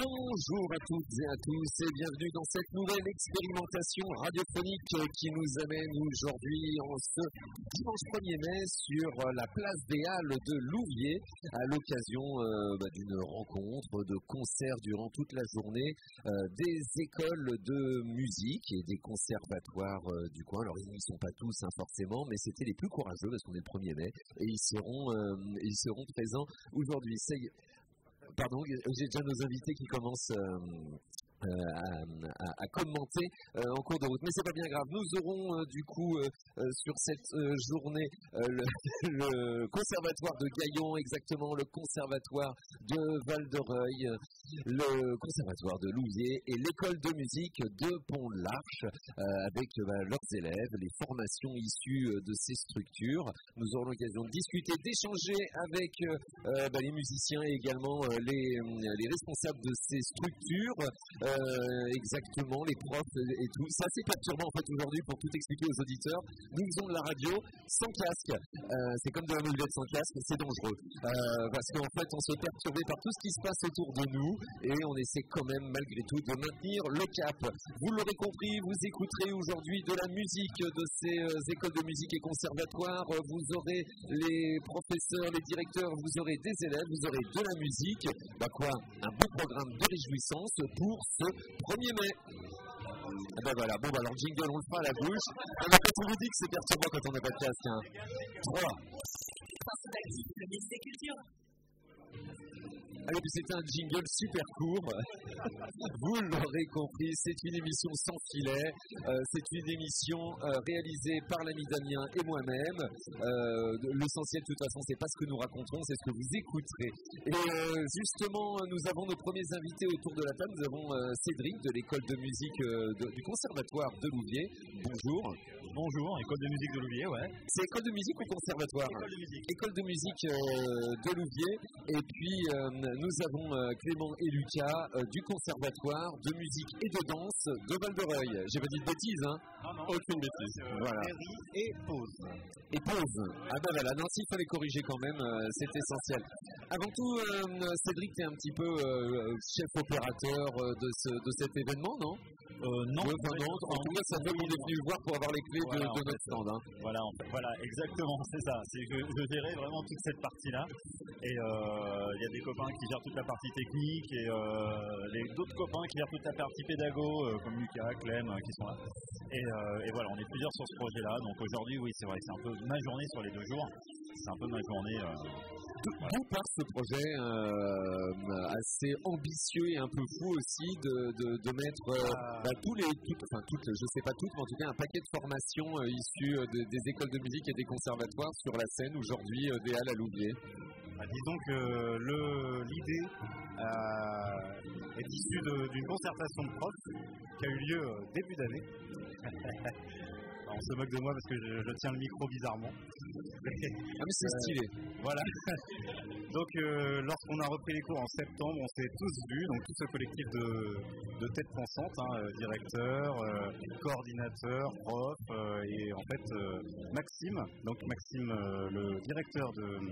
Bonjour à toutes et à tous et bienvenue dans cette nouvelle expérimentation radiophonique qui nous amène aujourd'hui en ce dimanche 1er mai sur la place des Halles de Louviers à l'occasion d'une rencontre, de concerts durant toute la journée des écoles de musique et des conservatoires du coin. Alors ils n'y sont pas tous forcément, mais c'était les plus courageux parce qu'on est le 1er mai et ils seront présents aujourd'hui. Pardon, j'ai déjà nos invités qui commencent à commenter en cours de route, mais c'est pas bien grave. Nous aurons du coup sur cette journée le conservatoire de Gaillon, exactement, le conservatoire de Val-de-Reuil, le conservatoire de Louviers et l'école de musique de Pont-de-l'Arche avec leurs élèves, les formations issues de ces structures. Nous aurons l'occasion de discuter, d'échanger avec les musiciens et également les responsables de ces structures. Exactement, les profs et tout. C'est assez perturbant en fait aujourd'hui pour tout expliquer aux auditeurs. Nous faisons de la radio sans casque. C'est comme de la mobilette sans casque, c'est dangereux. Parce qu'en fait on se fait perturber par tout ce qui se passe autour de nous et on essaie quand même malgré tout de maintenir le cap. Vous l'aurez compris, vous écouterez aujourd'hui de la musique de ces écoles de musique et conservatoires. Vous aurez les professeurs, les directeurs, vous aurez des élèves, vous aurez de la musique. Un beau programme de réjouissance pour ce 1er mai. Voilà, alors jingle, on le fera à la bouche. Quand on vous dit que c'est perturbant quand on n'a pas de casque. 3. Allez, c'est un jingle super court. Vous l'aurez compris, c'est une émission sans filet. C'est une émission réalisée par l'ami Damien et moi-même. L'essentiel, de toute façon, c'est pas ce que nous racontons, c'est ce que vous écouterez. Et justement, nous avons nos premiers invités autour de la table. Nous avons Cédric de l'école de musique du conservatoire de Louviers. Bonjour. Bonjour, école de musique de Louviers, ouais. C'est école de musique ou conservatoire? École de musique. École de musique de Louviers. Et puis, nous avons Clément et Lucas du conservatoire de musique et de danse de Val-de-Reuil. J'ai pas dit de bêtises, hein? Non. Aucune bêtise. Voilà. Et pause. Et pause. Non, s'il fallait corriger quand même, c'est essentiel. Avant tout, Cédric, tu es un petit peu chef opérateur de cet événement, non? Non. En tout cas, ça fait qu'on est venu voir pour avoir les clés de notre stand. Hein. Voilà, exactement, c'est ça. C'est que je gérais vraiment toute cette partie-là. Et il y a des copains qui gèrent toute la partie technique et d'autres copains qui gèrent toute la partie pédago, comme Lucas, Clem, qui sont là. Et voilà, on est plusieurs sur ce projet-là. Donc aujourd'hui, oui, c'est vrai, c'est un peu ma journée sur les 2 jours. C'est un peu ma journée. D'où part ce projet assez ambitieux et un peu fou aussi de mettre je sais pas toutes, mais en tout cas un paquet de formations issues des écoles de musique et des conservatoires sur la scène aujourd'hui des Halles à Louviers. Disons que l'idée est issue d'une concertation de profs qui a eu lieu début d'année. On se moque de moi parce que je tiens le micro bizarrement. Mais c'est stylé. Voilà. Donc lorsqu'on a repris les cours en septembre, on s'est tous vus, donc tout ce collectif de têtes pensantes, directeurs, coordinateurs, profs, et en fait Maxime, le directeur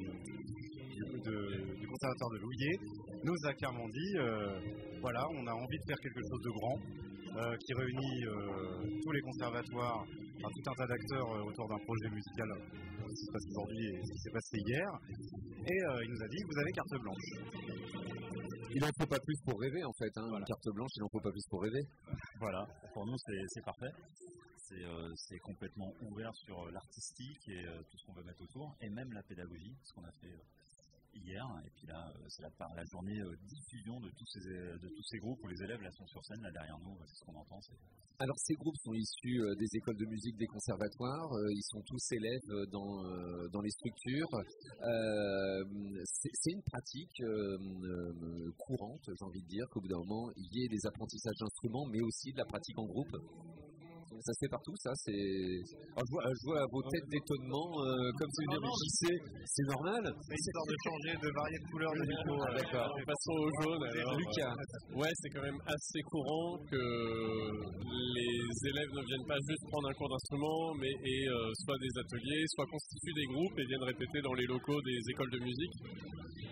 du conservatoire de Louviers, nous a clairement dit, on a envie de faire quelque chose de grand, qui réunit tous les conservatoires, tout un tas d'acteurs autour d'un projet musical, ce qui se passe aujourd'hui et ce qui s'est passé hier. Et il nous a dit, vous avez carte blanche. Il n'en faut pas plus pour rêver en fait, Une carte blanche, il n'en faut pas plus pour rêver. Voilà, pour nous c'est parfait. C'est complètement ouvert sur l'artistique et tout ce qu'on veut mettre autour, et même la pédagogie, ce qu'on a fait hier. Et puis là, c'est la journée diffusion de tous ces groupes où les élèves là sont sur scène, là derrière nous, c'est ce qu'on entend. Alors ces groupes sont issus des écoles de musique, des conservatoires, ils sont tous élèves dans les structures. C'est une pratique courante, j'ai envie de dire, qu'au bout d'un moment, il y ait des apprentissages d'instruments, mais aussi de la pratique en groupe. Ça se fait partout, ça. Alors, je vois vos têtes d'étonnement, comme si vous réfléchissez. C'est normal. C'est histoire de changer, de varier de couleur de micro. D'accord. Passons au jaune. Alors, Lucas. Ouais, c'est quand même assez courant que les élèves ne viennent pas juste prendre un cours d'instrument, mais soit des ateliers, soit constituent des groupes et viennent répéter dans les locaux des écoles de musique.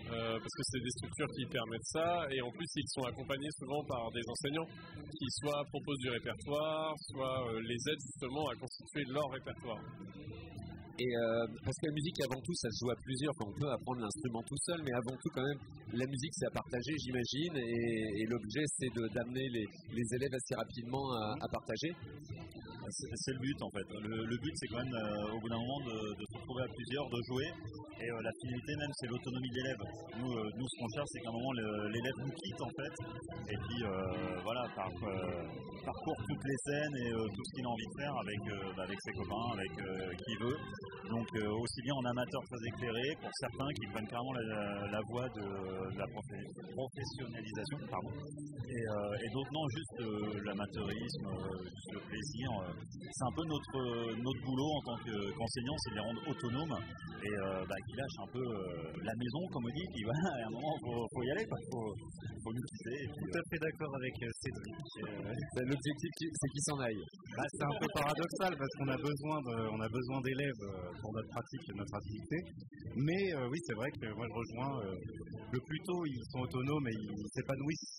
parce que c'est des structures qui permettent ça, et en plus ils sont accompagnés souvent par des enseignants qui soit proposent du répertoire, soit les aident justement à constituer leur répertoire. Et parce que la musique, avant tout, ça se joue à plusieurs. Enfin, on peut apprendre l'instrument tout seul, mais avant tout, quand même, la musique, c'est à partager, j'imagine. Et l'objet, c'est d'amener les élèves assez rapidement à partager. C'est le but, en fait. Le but, c'est quand même, au bout d'un moment, de se retrouver à plusieurs, de jouer. Et la finalité même, c'est l'autonomie de l'élève. Nous, ce qu'on cherche, c'est qu'à un moment, l'élève nous quitte, en fait. Et puis, voilà, parcourt toutes les scènes et tout ce qu'il a envie de faire avec ses copains, avec qui veut. Donc aussi bien en amateur très éclairé, pour certains qui prennent carrément la voie de la professionnalisation, pardon. Et d'autres non, juste l'amateurisme, juste le plaisir. C'est un peu notre boulot en tant qu'enseignant, c'est de les rendre autonomes et qui lâchent un peu la maison, comme on dit, puis voilà, à un moment faut y aller, faut nous quitter. Tout à fait d'accord avec Cédric. L'objectif, c'est qu'ils s'en aillent. C'est un peu paradoxal parce qu'on a besoin d'élèves pour notre pratique et notre activité. Mais oui, c'est vrai que moi je rejoins. Le plus tôt ils sont autonomes et ils s'épanouissent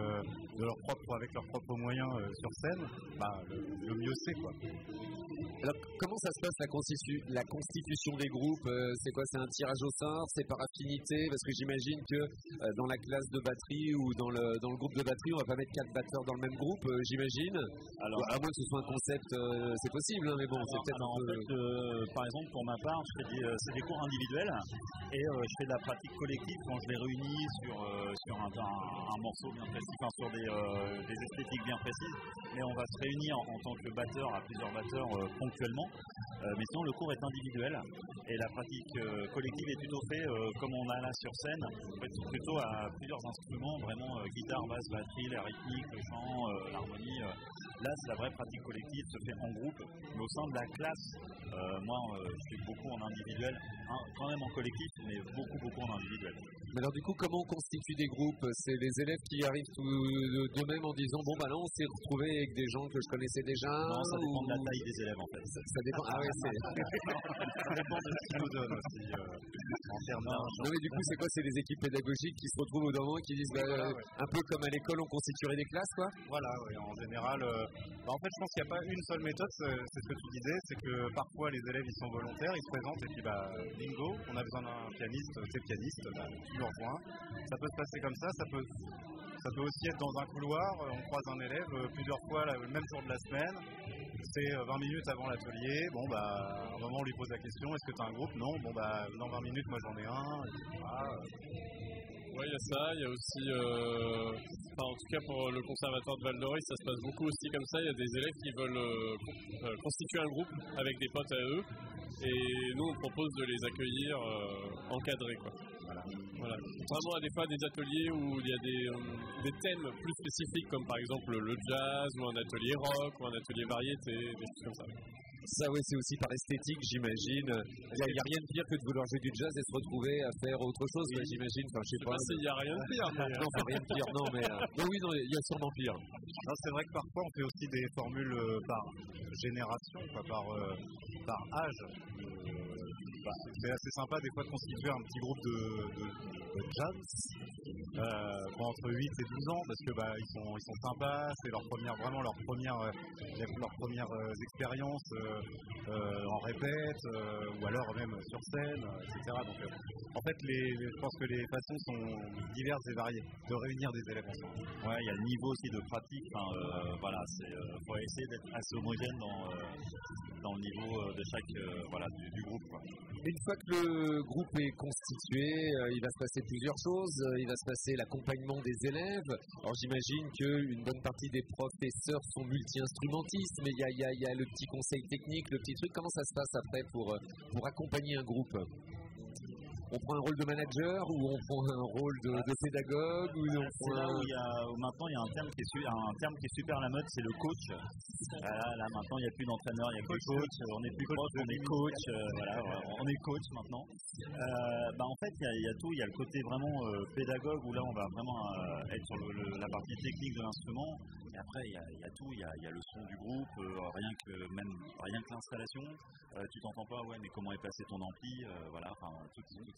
avec leurs propres moyens sur scène, le mieux c'est quoi. Alors, comment ça se passe la constitution des groupes? C'est quoi? C'est un tirage au sort? C'est par affinité? Parce que j'imagine que dans la classe de batterie ou dans le groupe de batterie, on va pas mettre 4 batteurs dans le même groupe, j'imagine. Alors, à moins que ce soit un concept, c'est possible, hein, mais bon, c'est peut-être un peu... En fait, par exemple, pour ma part, c'est des cours individuels et je fais de la pratique collective quand je les réunis sur un morceau bien précis, enfin sur des esthétiques bien précises. Mais on va se réunir en tant que batteur à plusieurs batteurs ponctuellement, mais sinon le cours est individuel et la pratique collective est plutôt faite comme on a là sur scène, plutôt à plusieurs instruments, vraiment guitare, basse, batterie, la rythmique, le chant, l'harmonie. Là, c'est la vraie pratique collective, se fait en groupe, mais au sein de la classe, moi je suis beaucoup en individuel, quand même en collectif, mais beaucoup en individuel. Mais alors du coup, comment on constitue des groupes? C'est les élèves qui arrivent d'eux-mêmes en disant bon on s'est retrouvés avec des gens que je connaissais déjà? Non, ça dépend de la taille des élèves en fait. Ça dépend. Ah ouais, ça dépend de ce qu'ils nous donnent aussi en termes d'argent. Non mais du coup, c'est quoi? C'est des équipes pédagogiques qui se retrouvent au d'un moment qui disent un peu comme à l'école on constituerait des classes quoi? Voilà, oui, en général. En fait, je pense qu'il n'y a pas une seule méthode, c'est ce que tu disais, c'est que parfois les élèves ils sont volontaires, ils se présentent et puis bingo, on a besoin d'un pianiste, c'est pianiste, tu le rejoins. Ça peut se passer comme ça peut aussi être dans un couloir, on croise un élève plusieurs fois le même jour de la semaine, c'est 20 minutes avant l'atelier, à un moment on lui pose la question, est-ce que tu as un groupe? Non, dans 20 minutes moi j'en ai un, etc. Oui, il y a ça, il y a aussi, en tout cas pour le conservatoire de Val d'Oreille, ça se passe beaucoup aussi comme ça, il y a des élèves qui veulent constituer un groupe avec des potes à eux, et nous on propose de les accueillir encadrés quoi. Voilà. Contrairement à des fois des ateliers où il y a des thèmes plus spécifiques comme par exemple le jazz ou un atelier rock ou un atelier variété, des choses comme ça. Ça oui, c'est aussi par esthétique j'imagine. Il n'y a rien de pire que de vouloir jouer du jazz et se retrouver à faire autre chose, j'imagine. Enfin, je sais pas s'il n'y a rien de pire. Non, rien de pire, non, mais il y a sûrement pire. Non, c'est vrai que parfois on fait aussi des formules par génération, par âge. C'est assez sympa des fois de constituer un petit groupe de jazz entre 8 et 12 ans parce que ils sont sympas, c'est leur première expériences en répète ou alors même sur scène, etc. Donc en fait je pense que les façons sont diverses et variées de réunir des élèves ensemble. Ouais, il y a le niveau aussi de pratique, faut essayer d'être assez homogène dans le niveau de chaque du groupe quoi. Une fois que le groupe est constitué, il va se passer plusieurs choses. Il va se passer l'accompagnement des élèves. Alors j'imagine qu'une bonne partie des professeurs sont multi-instrumentistes, mais il y a le petit conseil technique, le petit truc. Comment ça se passe après pour accompagner un groupe? On prend un rôle de manager ou on prend un rôle de pédagogue ou on prend maintenant il y a un terme qui est super à la mode, c'est le coach. Là maintenant il n'y a plus d'entraîneur, il n'y a que coach. On n'est plus proche, on est coach. On est coach maintenant. En fait il y a tout, il y a le côté vraiment pédagogue où là on va vraiment être sur la partie technique de l'instrument. Et après il y a tout, il y a le son du groupe, rien que l'installation. Tu t'entends pas, ouais mais comment est placé ton ampli, toutes ces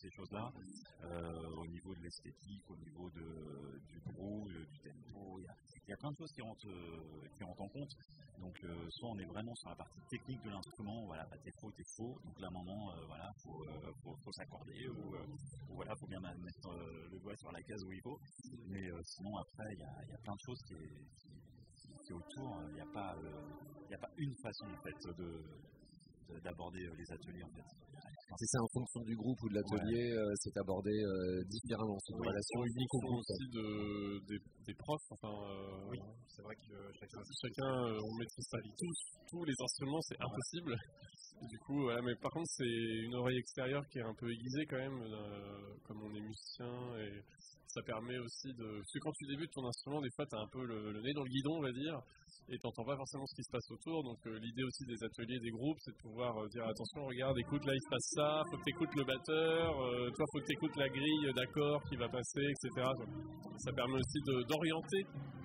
ces choses-là. Au niveau de l'esthétique, au niveau du groove, du tempo, il y a plein de choses qui rentrent en compte. Donc soit on est vraiment sur la partie technique de l'instrument, voilà, bah, t'es faux, donc là à un moment, voilà, faut s'accorder, ou voilà, faut bien mettre le doigt sur la case où il faut. Mais sinon après, il y a plein de choses qui autour, il n'y a pas une façon en fait d'aborder les ateliers en fait. C'est ça, en fonction du groupe ou de l'atelier, c'est abordé différemment. C'est une relation unique au groupe. Aussi des profs. Enfin, oui, c'est vrai que chacun on maîtrise pas tous les instruments, c'est impossible. Et du coup, voilà, mais par contre, c'est une oreille extérieure qui est un peu aiguisée quand même, comme on est musicien, et ça permet aussi de. Parce que quand tu débutes ton instrument, des fois, tu as un peu le nez dans le guidon, on va dire, et tu n'entends pas forcément ce qui se passe autour. Donc, l'idée aussi des ateliers, des groupes, c'est de pouvoir dire attention, regarde, écoute, là, il se passe ça, faut que tu écoutes le batteur, toi, faut que tu écoutes la grille d'accords qui va passer, etc. Donc, ça permet aussi d'orienter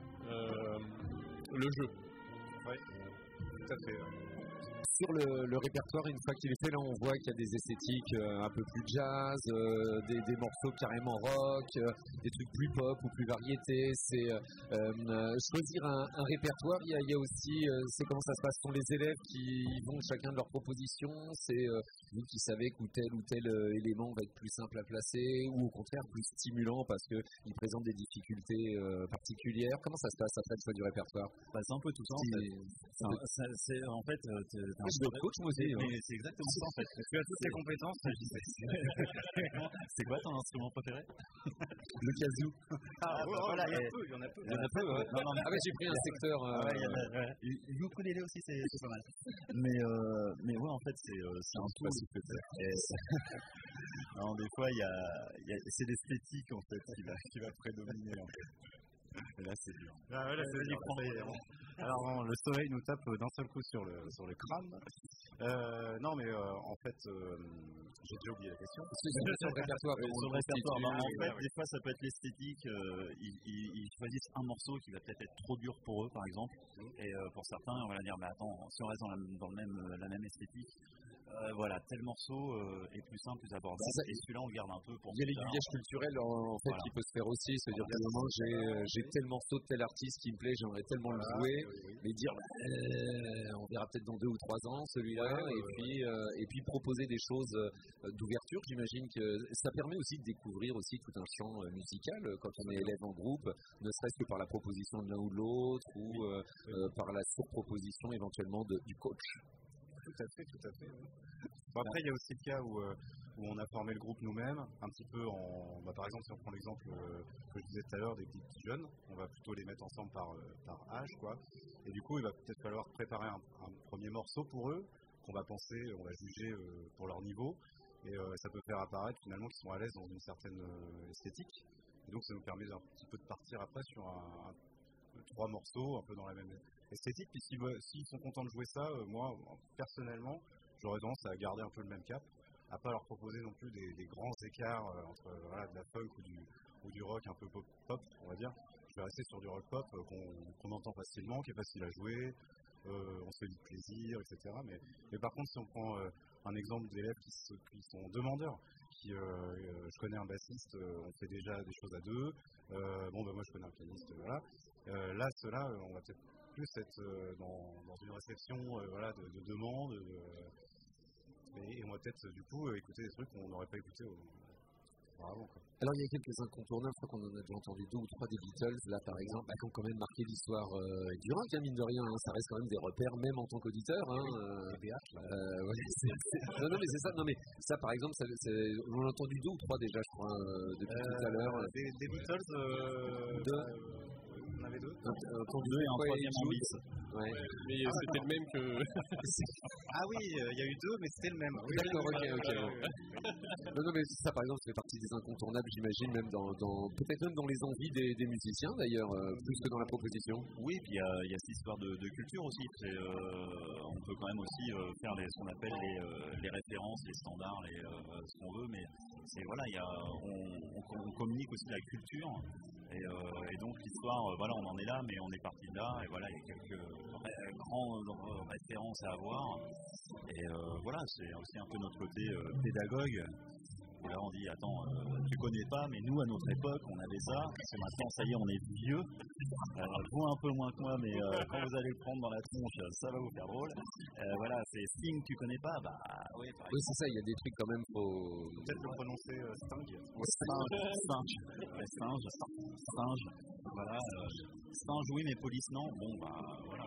le jeu. Oui, tout à fait. Sur le répertoire, une fois qu'il est fait, là on voit qu'il y a des esthétiques un peu plus jazz, des morceaux carrément rock, des trucs plus pop ou plus variétés. C'est choisir un répertoire. Il y a aussi, c'est comment ça se passe. Ce sont les élèves qui vont chacun de leurs propositions. C'est vous qui savez que tel élément va être plus simple à placer, ou au contraire plus stimulant parce qu'il présente des difficultés particulières. Comment ça se passe après le choix du répertoire? C'est un peu tout ça. En fait, je dois être coach moi aussi. C'est exactement ça en fait. Tu as toutes les compétences. C'est quoi ton instrument préféré? Le kazoo. Voilà, il y en a peu. Ouais. Ah mais j'ai pris un secteur. Le ukulélé aussi, c'est pas mal. Mais ouais, en fait, c'est un tout. Non, des fois, c'est l'esthétique en fait qui va prédominer en fait. Et là, c'est dur. Alors, le soleil nous tape d'un seul coup sur le crâne. Non, mais en fait, j'ai déjà oublié la question. Sur le répertoire. En fait, des fois, ça peut être l'esthétique. Ils choisissent un morceau qui va peut-être être trop dur pour eux, par exemple. Et pour certains, on va dire, mais attends, si on reste dans la même esthétique, voilà, tel morceau est plus simple, plus abordable, et celui-là on le garde un peu pour. Il y a l'aiguillage culturel en fait qui peut se faire aussi, c'est-à-dire qu'à un moment j'ai tel morceau de tel artiste qui me plaît, j'aimerais tellement le jouer, mais dire on verra peut-être dans 2 ou 3 ans celui-là, et puis proposer des choses d'ouverture. J'imagine que ça permet aussi de découvrir aussi tout un champ musical quand on est élève en groupe, ne serait-ce que par la proposition de l'un ou de l'autre, ou par la surproposition éventuellement du coach. Tout à fait. Bon, après, il y a aussi le cas où on a formé le groupe nous-mêmes, un petit peu par exemple, si on prend l'exemple que je disais tout à l'heure des petits jeunes, on va plutôt les mettre ensemble par âge, quoi. Et du coup, il va peut-être falloir préparer un premier morceau pour eux, qu'on va penser, on va juger pour leur niveau, et ça peut faire apparaître finalement qu'ils sont à l'aise dans une certaine esthétique. Et donc, ça nous permet un petit peu de partir après sur 3 morceaux, un peu dans la même esthétique. Puis s'ils sont contents de jouer ça, moi, personnellement, j'aurais tendance à garder un peu le même cap, à pas leur proposer non plus des grands écarts entre de la funk ou du rock un peu pop, on va dire. Je vais rester sur du rock pop qu'on entend facilement, qui est facile à jouer, on se fait du plaisir, etc. Mais par contre, si on prend un exemple d'élèves qui sont demandeurs, je connais un bassiste, on fait déjà des choses à 2, moi je connais un pianiste, voilà. Là, ceux-là, on va peut-être plus être dans une réception de demande, et on va peut-être du coup écouter des trucs qu'on n'aurait pas écoutés auparavant. Alors il y a quelques incontournables, je crois qu'on en a déjà entendu 2 ou 3 des Beatles, là par exemple, qui ont quand même marqué l'histoire du rock, mine de rien, ça reste quand même des repères, même en tant qu'auditeur. Non mais c'est ça, ça par exemple, on en a entendu 2 ou 3 déjà, je crois, depuis tout à l'heure. Des Beatles, on avait 2. Entendu 2 et un troisième en bis. Ouais. Mais c'était le même que. Ah oui, il y a eu 2, mais c'était le même. Oui, d'accord, ok. Non, mais ça, par exemple, ça fait partie des incontournables, j'imagine, même peut-être même dans les envies des musiciens, d'ailleurs, plus que dans la proposition. Oui, puis il y a cette histoire de culture aussi. On peut quand même aussi faire ce qu'on appelle les références, les standards, ce qu'on veut, mais on communique aussi la culture. Et donc l'histoire, on en est là, mais on est parti de là, et voilà, il y a quelques grandes références à avoir. Et c'est aussi un peu notre côté pédagogue Et là, on dit, attends, tu connais pas, mais nous, à notre époque, on avait ça. Parce que maintenant, ça y est, on est vieux. Vous un peu moins que moi, mais quand vous allez le prendre dans la tronche, ça va vous faire drôle. Voilà, c'est Sting, tu connais pas, bah oui. Oui, c'est ça, il y a des trucs quand même, faut peut-être le prononcer Sting. Singe. Voilà. Singe, oui, mais police, non. Bon, bah voilà.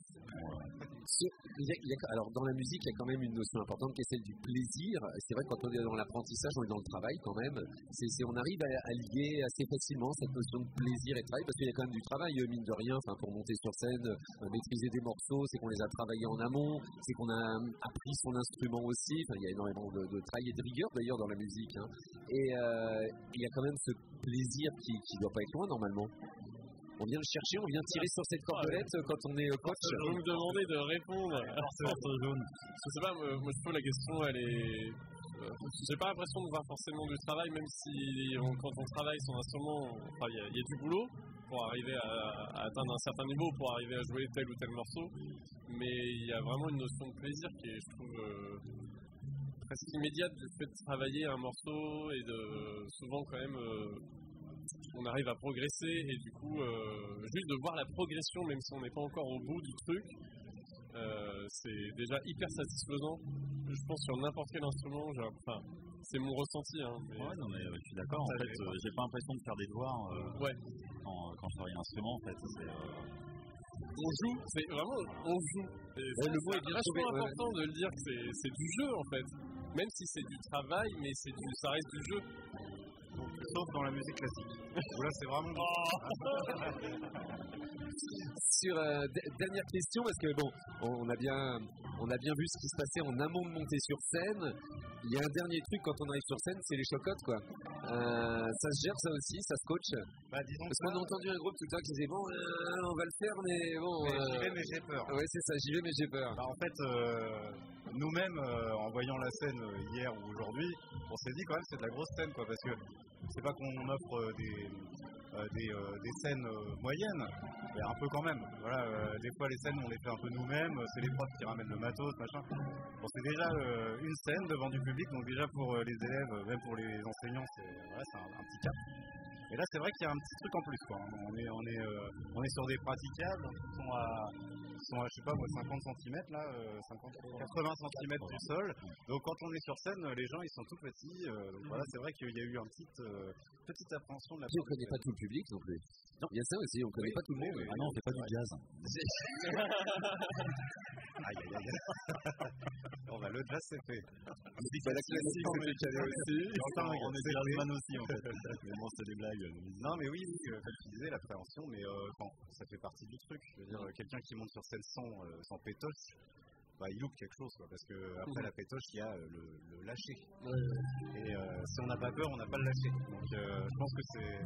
Alors, dans la musique, il y a quand même une notion importante qui est celle du plaisir. C'est vrai que quand on est dans l'apprentissage, on est dans le travail quand même. On arrive à lier assez facilement cette notion de plaisir et de travail, parce qu'il y a quand même du travail, mine de rien, pour monter sur scène, maîtriser des morceaux, c'est qu'on les a travaillés en amont, c'est qu'on a appris son instrument aussi. Il y a énormément de travail et de rigueur d'ailleurs dans la musique. Hein. Et il y a quand même ce plaisir qui ne doit pas être loin normalement. On vient le chercher, on vient tirer sur cette cordelette quand on est coach. Vous me demandez de répondre. Je sais pas, moi je trouve la question, elle est. J'ai pas l'impression de voir forcément du travail, même si quand on travaille son instrument, il y a du boulot pour arriver à atteindre un certain niveau, pour arriver à jouer tel ou tel morceau. Mais il y a vraiment une notion de plaisir qui est, je trouve, presque immédiate du fait de travailler un morceau et de souvent quand même. On arrive à progresser et du coup, juste de voir la progression, même si on n'est pas encore au bout du truc, c'est déjà hyper satisfaisant. Je pense sur n'importe quel instrument, c'est mon ressenti. Hein, mais... Ouais, non mais je suis d'accord. En fait, j'ai pas l'impression de faire des devoirs quand je travaille un instrument. En fait, on joue, c'est vraiment on joue. Le mot est vachement important de le dire que c'est du jeu en fait. Même si c'est du travail, mais ça reste du jeu. Sauf dans la musique classique. Là, c'est vraiment. Sur dernière question, parce que bon, on a bien vu ce qui se passait en amont de monter sur scène. Il y a un dernier truc quand on arrive sur scène, c'est les chocottes quoi. Ça se gère ça aussi, ça se coach. Parce qu'on a entendu un groupe tout le temps qui disait bon, on va le faire, mais bon. J'y vais mais j'ai peur. Ouais, c'est ça, j'y vais mais j'ai peur. En fait, nous-mêmes, en voyant la scène hier ou aujourd'hui, on s'est dit quand même c'est de la grosse scène quoi, parce que c'est pas qu'on offre des scènes moyennes, mais un peu quand même. Voilà, des fois les scènes on les fait un peu nous-mêmes, c'est les profs qui ramènent le matos, machin. Bon, c'est déjà une scène devant du public, donc déjà pour les élèves, même pour les enseignants, c'est un petit cap. Et là c'est vrai qu'il y a un petit truc en plus quoi. On est sur des praticables qui sont à je sais pas moi 50 cm là, 80 cm du sol. Donc quand on est sur scène, les gens ils sont tout petits. Donc voilà, c'est vrai qu'il y a eu une petite appréhension de la part. On connaît pas tout le public non plus. Non, il y a ça aussi, on connaît pas tout le monde. Ah non, on fait pas du jazz. Aïe. Le jazz c'est fait. La classique c'est décalé aussi. On est jazzman aussi en fait. Mais bon, c'est des blagues. Non mais oui, comme tu disais, l'appréhension, mais ça fait partie du truc. Je veux dire, quelqu'un qui monte sur scène sans pétoche, il loupe quelque chose quoi, parce que après la pétoche il y a le lâcher. Et si on n'a pas peur, on n'a pas le lâcher. Donc je pense que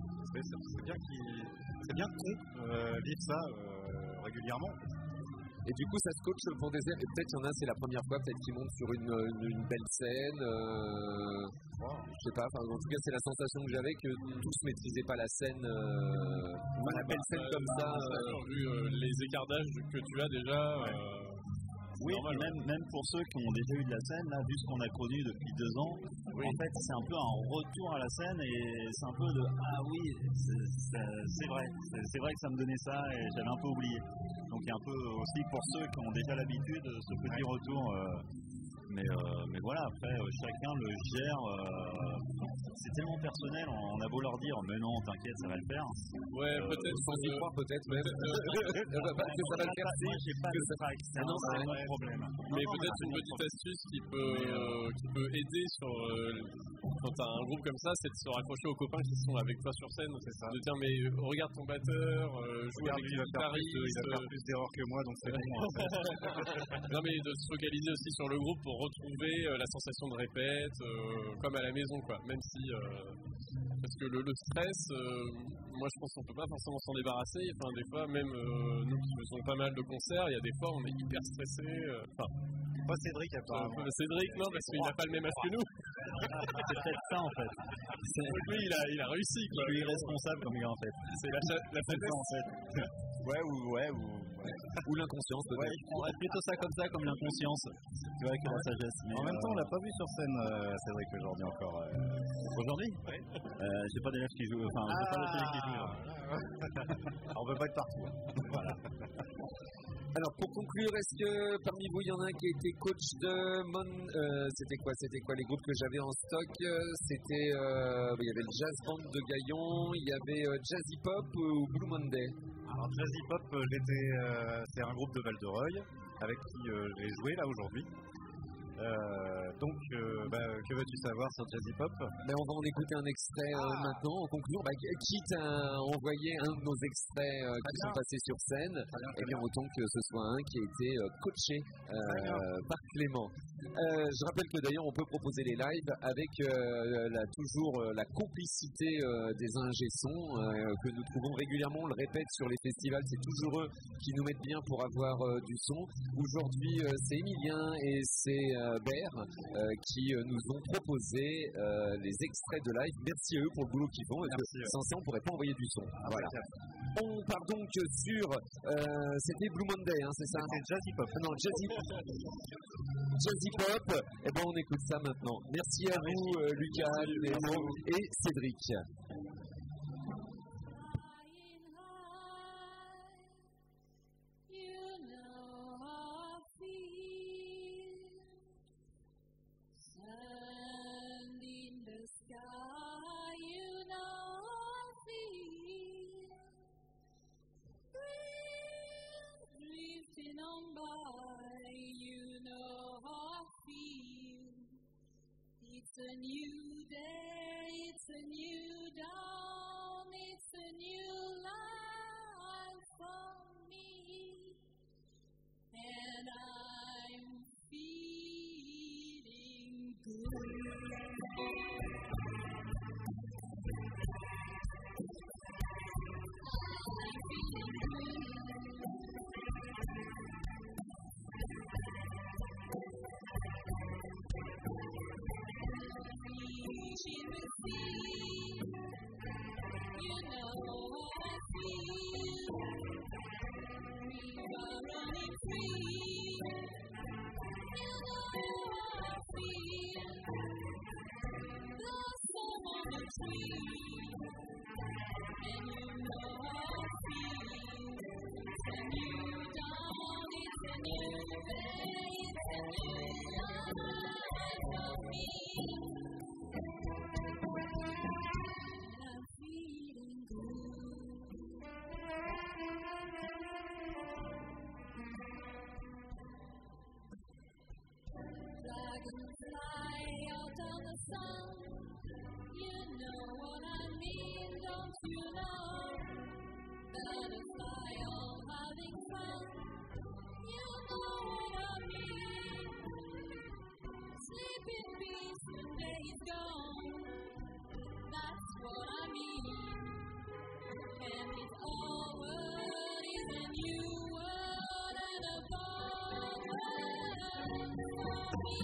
c'est bien qu'on vive ça régulièrement. Et du coup, ça se coach pour des airs. Et peut-être qu'il y en a, c'est la première fois, peut-être qu'ils montent sur une belle scène. Je sais pas, en tout cas, c'est la sensation que j'avais que tous ne maîtrisaient pas la scène. La belle scène comme ça. Vu les écartages que tu as déjà. Oui, même pour ceux qui ont déjà eu de la scène, là, vu ce qu'on a connu depuis 2 ans, en fait, c'est un peu un retour à la scène et c'est un peu de ah oui, c'est vrai que ça me donnait ça et j'avais un peu oublié. Donc il y a un peu aussi pour ceux qui ont déjà l'habitude ce petit retour. Mais voilà, après chacun le gère. C'est tellement personnel, on a beau leur dire mais non, t'inquiète, ça va le faire. Ouais, peut-être. Sans y croire, peut-être même. Que ça va le faire, j'ai pas de trac, c'est un problème. Mais peut-être une petite astuce qui peut aider sur quand t'as un groupe comme ça, c'est de se raccrocher aux copains qui sont avec toi sur scène. C'est ça. De dire mais regarde ton batteur, joue avec les guitaristes. Il va faire plus d'erreurs que moi, donc c'est bon. Non mais de se focaliser aussi sur le groupe pour retrouver la sensation de répète, comme à la maison quoi. Même si parce que le stress, moi je pense qu'on peut pas forcément s'en débarrasser. Enfin des fois même nous qui faisons pas mal de concerts, il y a des fois on est hyper stressé. Pas Cédric apparemment. Cédric non parce qu'il n'a pas le même âge que nous. C'est peut-être ça en fait. Lui il a réussi quoi. Je suis irresponsable comme gars en fait. C'est la faiblesse en fait. Ouais ou Ou l'inconscience peut-être. Ouais, je prendrais plutôt ça comme l'inconscience. Tu vois, que la sagesse. Mais En même temps, on l'a pas vu sur scène, Cédric, aujourd'hui encore. Aujourd'hui, j'ai pas d'élèves qui jouent. Enfin, j'ai pas de télé qui jouent. On peut pas être partout. Voilà. Alors pour conclure, est-ce que parmi vous il y en a un qui a été coach de c'était quoi les groupes que j'avais en stock? C'était il y avait le Jazz Band de Gaillon, il y avait Jazzy Pop ou Blue Monday. Alors Jazzy Pop, c'est un groupe de Val-de-Reuil avec qui j'ai joué là aujourd'hui. Que veux-tu savoir sur Jazzy Pop? On va en écouter un extrait maintenant, en conclusion. Quitte à envoyer un de nos extraits qui sont passés sur scène, et bien autant que ce soit un qui a été coaché par Clément. Je rappelle que d'ailleurs on peut proposer les lives avec toujours la complicité des ingé-sons que nous trouvons régulièrement, on le répète sur les festivals, c'est toujours eux qui nous mettent bien pour avoir du son. Aujourd'hui c'est Emilien et c'est Bert qui nous ont proposé les extraits de live. Merci à eux pour le boulot qu'ils font. Sans ça on ne pourrait pas envoyer du son. Voilà. On part donc sur c'était Blue Monday, hein, c'est ça? C'est Jazzy Pop. Non, Jazzy Pop. Et on écoute ça maintenant. Merci à vous Lucas, Léo et Cédric. On by, you know how I feel. It's a new day, it's a new dawn, it's a new life for me, and I'm feeling good. Dragonfly out of the sun, you know what I mean, don't you know? Butterfly all having fun, you know what I mean. Sleep in peace when day is gone, that's what I mean. And it's all world is a new world and a born world for me.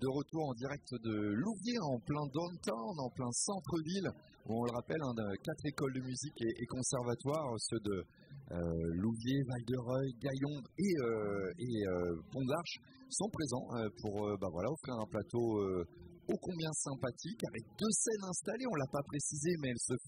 de retour en direct de Louviers, en plein downtown, en plein centre-ville, où on le rappelle, 4 écoles de musique et conservatoires, ceux de Louviers, Val-de-Reuil, Gaillon et Pont de l'Arche, sont présents pour offrir un plateau ô combien sympathique, avec 2 scènes installées, on ne l'a pas précisé, mais elles se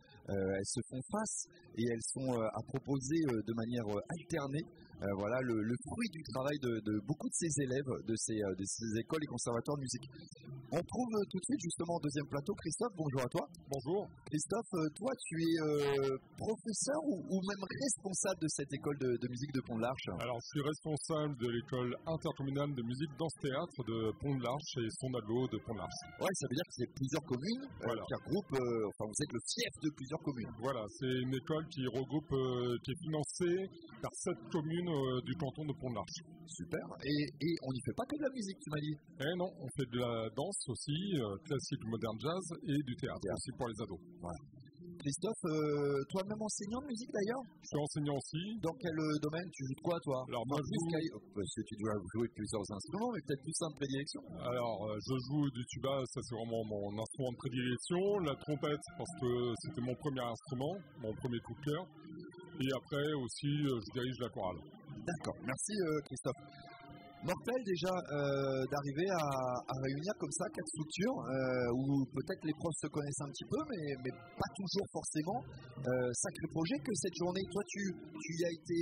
font face et elles sont à proposer de manière alternée. Voilà le fruit du travail de beaucoup de ces élèves de ces écoles et conservatoires de musique. On trouve tout de suite justement au deuxième plateau Christophe. Bonjour à toi. Bonjour. Christophe, toi tu es professeur ou même responsable de cette école de musique de Pont de l'Arche? Alors je suis responsable de l'école intercommunale de musique danse-théâtre de Pont de l'Arche et son aglo de Pont de l'Arche. Ouais, ça veut dire que c'est plusieurs communes qui regroupent, vous êtes le fief de plusieurs communes. Voilà, c'est une école qui regroupe, qui est financée par 7 communes du canton de Pont de l'Arche. Super, et on n'y fait pas que de la musique, tu m'as dit? Eh non, on fait de la danse aussi, classique, moderne jazz et du théâtre aussi pour les ados. Voilà. Christophe, toi-même enseignant de musique d'ailleurs? Je suis enseignant aussi. Dans quel domaine? Tu joues de quoi toi? Alors moi je joue... Parce que tu dois jouer plusieurs instruments, mais peut-être plus un de prédilection. Alors je joue du tuba, ça c'est vraiment mon instrument de prédilection. La trompette parce que c'était mon premier instrument, mon premier coup de cœur. Et après aussi je dirige la chorale. D'accord, merci Christophe. Mortel déjà d'arriver à réunir comme ça 4 structures où peut-être les profs se connaissent un petit peu mais pas toujours forcément. Sacré projet que cette journée. Toi tu y as été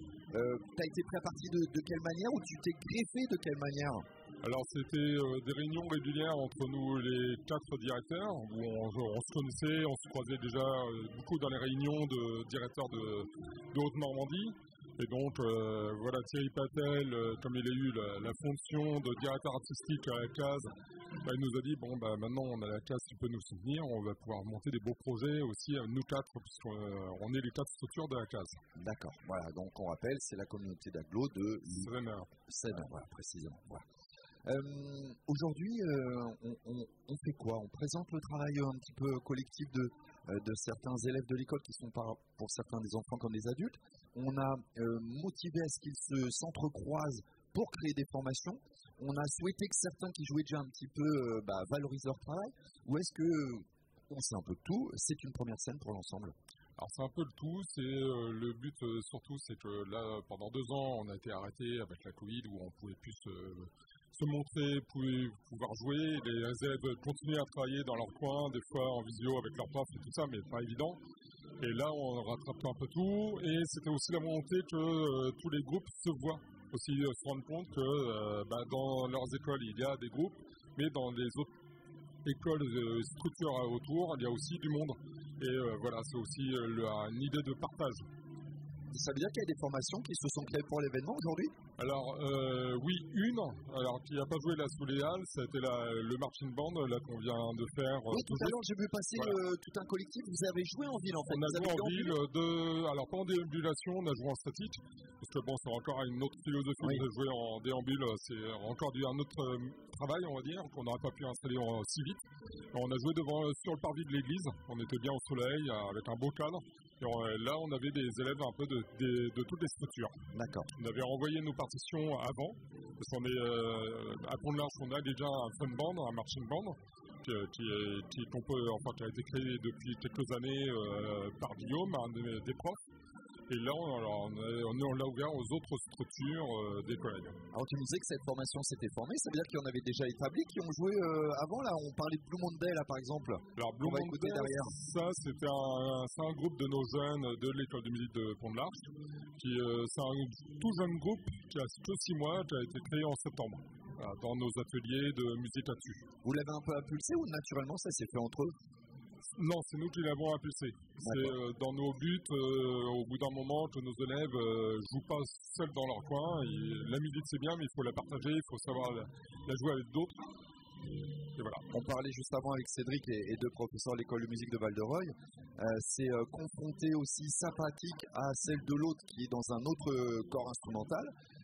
t'as été pris à partie de quelle manière ou tu t'es greffé de quelle manière? Alors c'était des réunions régulières entre nous les 4 directeurs où on se connaissait, on se croisait déjà beaucoup dans les réunions de directeurs de Haute-Normandie. Et donc, voilà, Thierry Patel, comme il a eu la fonction de directeur artistique à la case, il nous a dit, maintenant on a la case qui peut nous soutenir, on va pouvoir monter des beaux projets aussi, nous 4, puisqu'on est les 4 structures de la case. D'accord, voilà, donc on rappelle, c'est la communauté d'agglo de Seine, voilà, précisément. Voilà. Aujourd'hui, on fait quoi? On présente le travail un petit peu collectif de certains élèves de l'école qui sont pour certains des enfants comme des adultes. On a motivé à ce qu'ils s'entrecroisent pour créer des formations. On a souhaité que certains qui jouaient déjà un petit peu valorisent leur travail. Ou est-ce que on sait un peu de tout? C'est une première scène pour l'ensemble. Alors c'est un peu le tout, le but surtout c'est que là pendant 2 ans on a été arrêté avec la Covid où on pouvait plus se montrer, pouvoir jouer, les élèves continuaient à travailler dans leur coin, des fois en visio avec leurs profs et tout ça, mais pas évident. Et là on rattrape un peu tout et c'était aussi la volonté que tous les groupes se voient, aussi se rendre compte que dans leurs écoles il y a des groupes, mais dans les autres écoles, structures autour, il y a aussi du monde. Et voilà, c'est aussi une idée de partage. Ça veut dire qu'il y a des formations qui se sont créées pour l'événement aujourd'hui? Alors, oui, une. Alors, qui n'a pas joué la sous les Halles, c'était le marching band là, qu'on vient de faire. Oui, tout à l'heure, j'ai vu passer tout un collectif. Vous avez joué en ville, en fait. On a joué en ville. Alors, pas en déambulation, on a joué en statique. Parce que bon, c'est encore une autre philosophie de jouer en déambule. C'est encore un autre travail, on va dire, qu'on n'aurait pas pu installer si vite. On a joué sur le parvis de l'église. On était bien au soleil, avec un beau cadre. Et là, on avait des élèves un peu de toutes les structures. D'accord. On avait envoyé nos partitions avant, parce qu'on est à Pont de l'Arche, on a déjà un fun band, un marching band, qui a été créé depuis quelques années par Guillaume, un des profs. Et là, on l'a ouvert aux autres structures des collègues. Alors, tu nous disais que cette formation s'était formée, ça veut dire qu'il y en avait déjà établi qui ont joué avant, là, on parlait de Blue Monday, là, par exemple. Alors, Blue Monday, ça, c'est un groupe de nos jeunes de l'école de musique de Pont de l'Arche, c'est un tout jeune groupe qui a que 6 mois, qui a été créé en septembre, dans nos ateliers de musique là-dessus. Vous l'avez un peu impulsé ou naturellement ça s'est fait entre eux? Non, c'est nous qui l'avons impulsé. C'est dans nos buts, au bout d'un moment, que nos élèves ne jouent pas seuls dans leur coin. La musique, c'est bien, mais il faut la partager, il faut savoir la jouer avec d'autres. Et voilà. On parlait juste avant avec Cédric et 2 professeurs de l'école de musique de Val-de-Reuil. C'est confronté aussi sa pratique à celle de l'autre qui est dans un autre corps instrumental.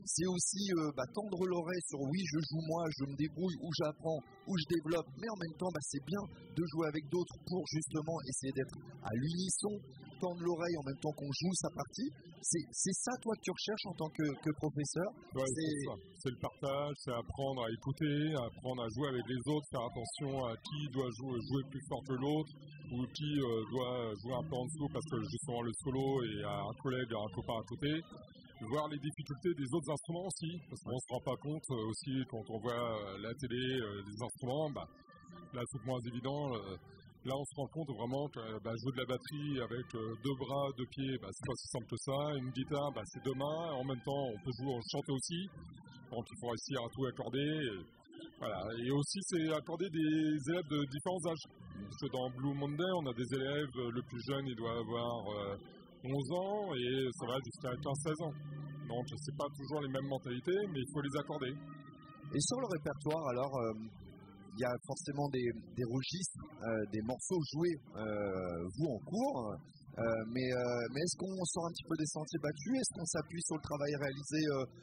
c'est aussi tendre l'oreille sur oui, je joue moi, je me débrouille, ou j'apprends, ou je développe, mais en même temps, c'est bien de jouer avec d'autres pour justement essayer d'être à l'unisson, tendre l'oreille en même temps qu'on joue sa partie. C'est ça, toi, que tu recherches en tant que professeur? Ouais, c'est ça. C'est le partage, c'est apprendre à écouter, apprendre à jouer avec les autres, faire attention à qui doit jouer plus fort que l'autre, ou qui doit jouer un peu en dessous parce que justement le solo et un collègue, un copain à côté. Voir les difficultés des autres instruments aussi, parce qu'on ne se rend pas compte aussi quand on voit la télé, les instruments, là c'est moins évident. Là on se rend compte vraiment que jouer de la batterie avec 2 bras, 2 pieds, c'est pas si simple que ça. Une guitare, c'est 2 mains, en même temps on peut chanter aussi, donc il faut réussir à tout accorder. Voilà. Et aussi c'est accorder des élèves de différents âges. Parce que dans Blue Monday on a des élèves, le plus jeune il doit avoir 11 ans et ça va jusqu'à 15-16 ans. Donc c'est pas toujours les mêmes mentalités, mais il faut les accorder. Et sur le répertoire, alors, il y a forcément des registres, des morceaux joués, vous en cours, mais est-ce qu'on sort un petit peu des sentiers battus? Est-ce qu'on s'appuie sur le travail réalisé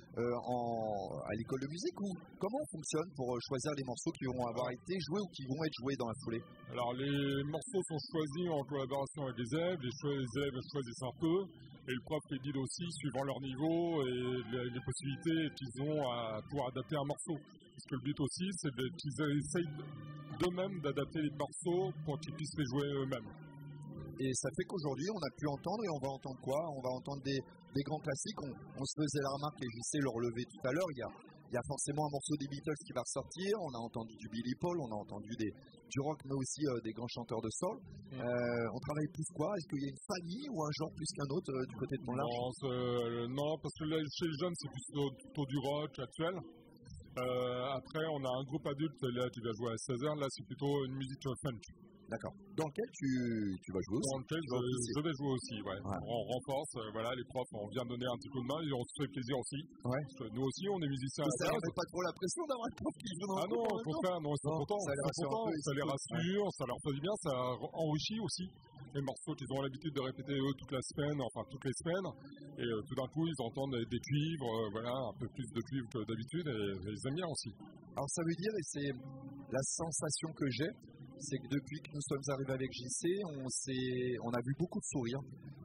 à l'école de musique, ou comment on fonctionne pour choisir les morceaux qui vont avoir été joués ou qui vont être joués dans la foulée? Alors les morceaux sont choisis en collaboration avec les élèves, les élèves choisissent un peu et le prof les guide aussi suivant leur niveau et les possibilités qu'ils ont à pouvoir adapter un morceau. Parce que le but aussi c'est qu'ils essayent d'eux-mêmes d'adapter les morceaux pour qu'ils puissent les jouer eux-mêmes. Et ça fait qu'aujourd'hui, on a pu entendre, et on va entendre quoi? On va entendre des grands classiques. On se faisait la remarque, et JC le relevait tout à l'heure, il y a forcément un morceau des Beatles qui va ressortir. On a entendu du Billy Paul, on a entendu du rock, mais aussi des grands chanteurs de soul. On travaille plus quoi? Est-ce qu'il y a une famille ou un genre plus qu'un autre du côté de Montlarge? Non, parce que là, chez les jeunes, c'est plutôt du rock actuel. Après, on a un groupe adulte là, qui va jouer à 16h. Là, c'est plutôt une musique funk. D'accord. Dans lequel tu vas jouer aussi? Dans lequel je vais jouer aussi, ouais. On renforce, les profs, on vient donner un petit coup de main et on se fait plaisir aussi. Ouais. Parce que nous aussi, on est musiciens. Ça ne met pas trop la pression d'avoir un prof qui joue dans le non, au contraire, non, ils sont contents. Ça les rassure, ça leur fait du bien, ça enrichit aussi les morceaux qu'ils ont l'habitude de répéter eux toutes les semaines. Et tout d'un coup, ils entendent des cuivres, un peu plus de cuivres que d'habitude et ils aiment bien aussi. Alors ça veut dire, et c'est la sensation que j'ai, c'est que depuis que nous sommes arrivés avec JC, on a vu beaucoup de sourires.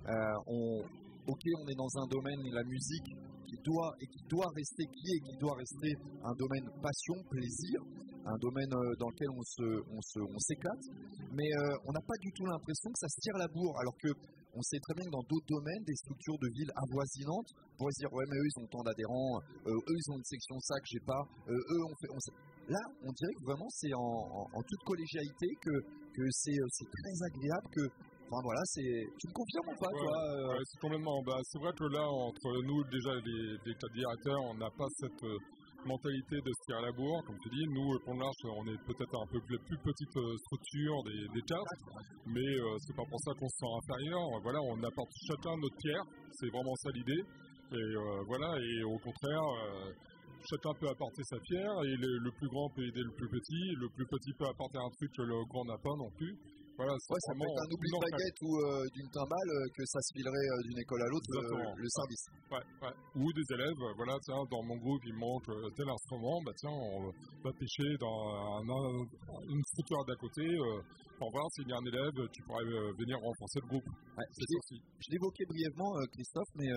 On est dans un domaine, la musique, qui doit rester un domaine passion, plaisir, un domaine dans lequel on s'éclate, mais on n'a pas du tout l'impression que ça se tire la bourre, alors que on sait très bien que dans d'autres domaines, des structures de villes avoisinantes pourraient se dire ouais mais eux ils ont tant d'adhérents, eux ils ont une section ça que j'ai pas, eux Là on dirait que vraiment c'est en toute collégialité que c'est très agréable que. Enfin voilà, tu me confirmes ou pas toi c'est complètement. C'est vrai que là, entre nous déjà les 4 directeurs, on n'a pas cette mentalité de se tirer à la bourre, comme tu dis. Nous, pour l'Arche, on est peut-être un peu plus petite structure des 4, mais c'est pas pour ça qu'on se sent inférieur. Voilà, on apporte chacun notre pierre, c'est vraiment ça l'idée. Et et au contraire. Chacun peut apporter sa pierre et le plus grand peut aider le plus petit. Le plus petit peut apporter un truc que le grand n'a pas non plus. Voilà, ça peut être un oubli de baguette ou d'une timbale que ça se filerait d'une école à l'autre le service. Ou des élèves, dans mon groupe il manque tel instrument, on va pêcher dans une structure d'à côté pour voir s'il y a un élève qui pourrait venir renforcer le groupe. Je l'évoquais brièvement Christophe, mais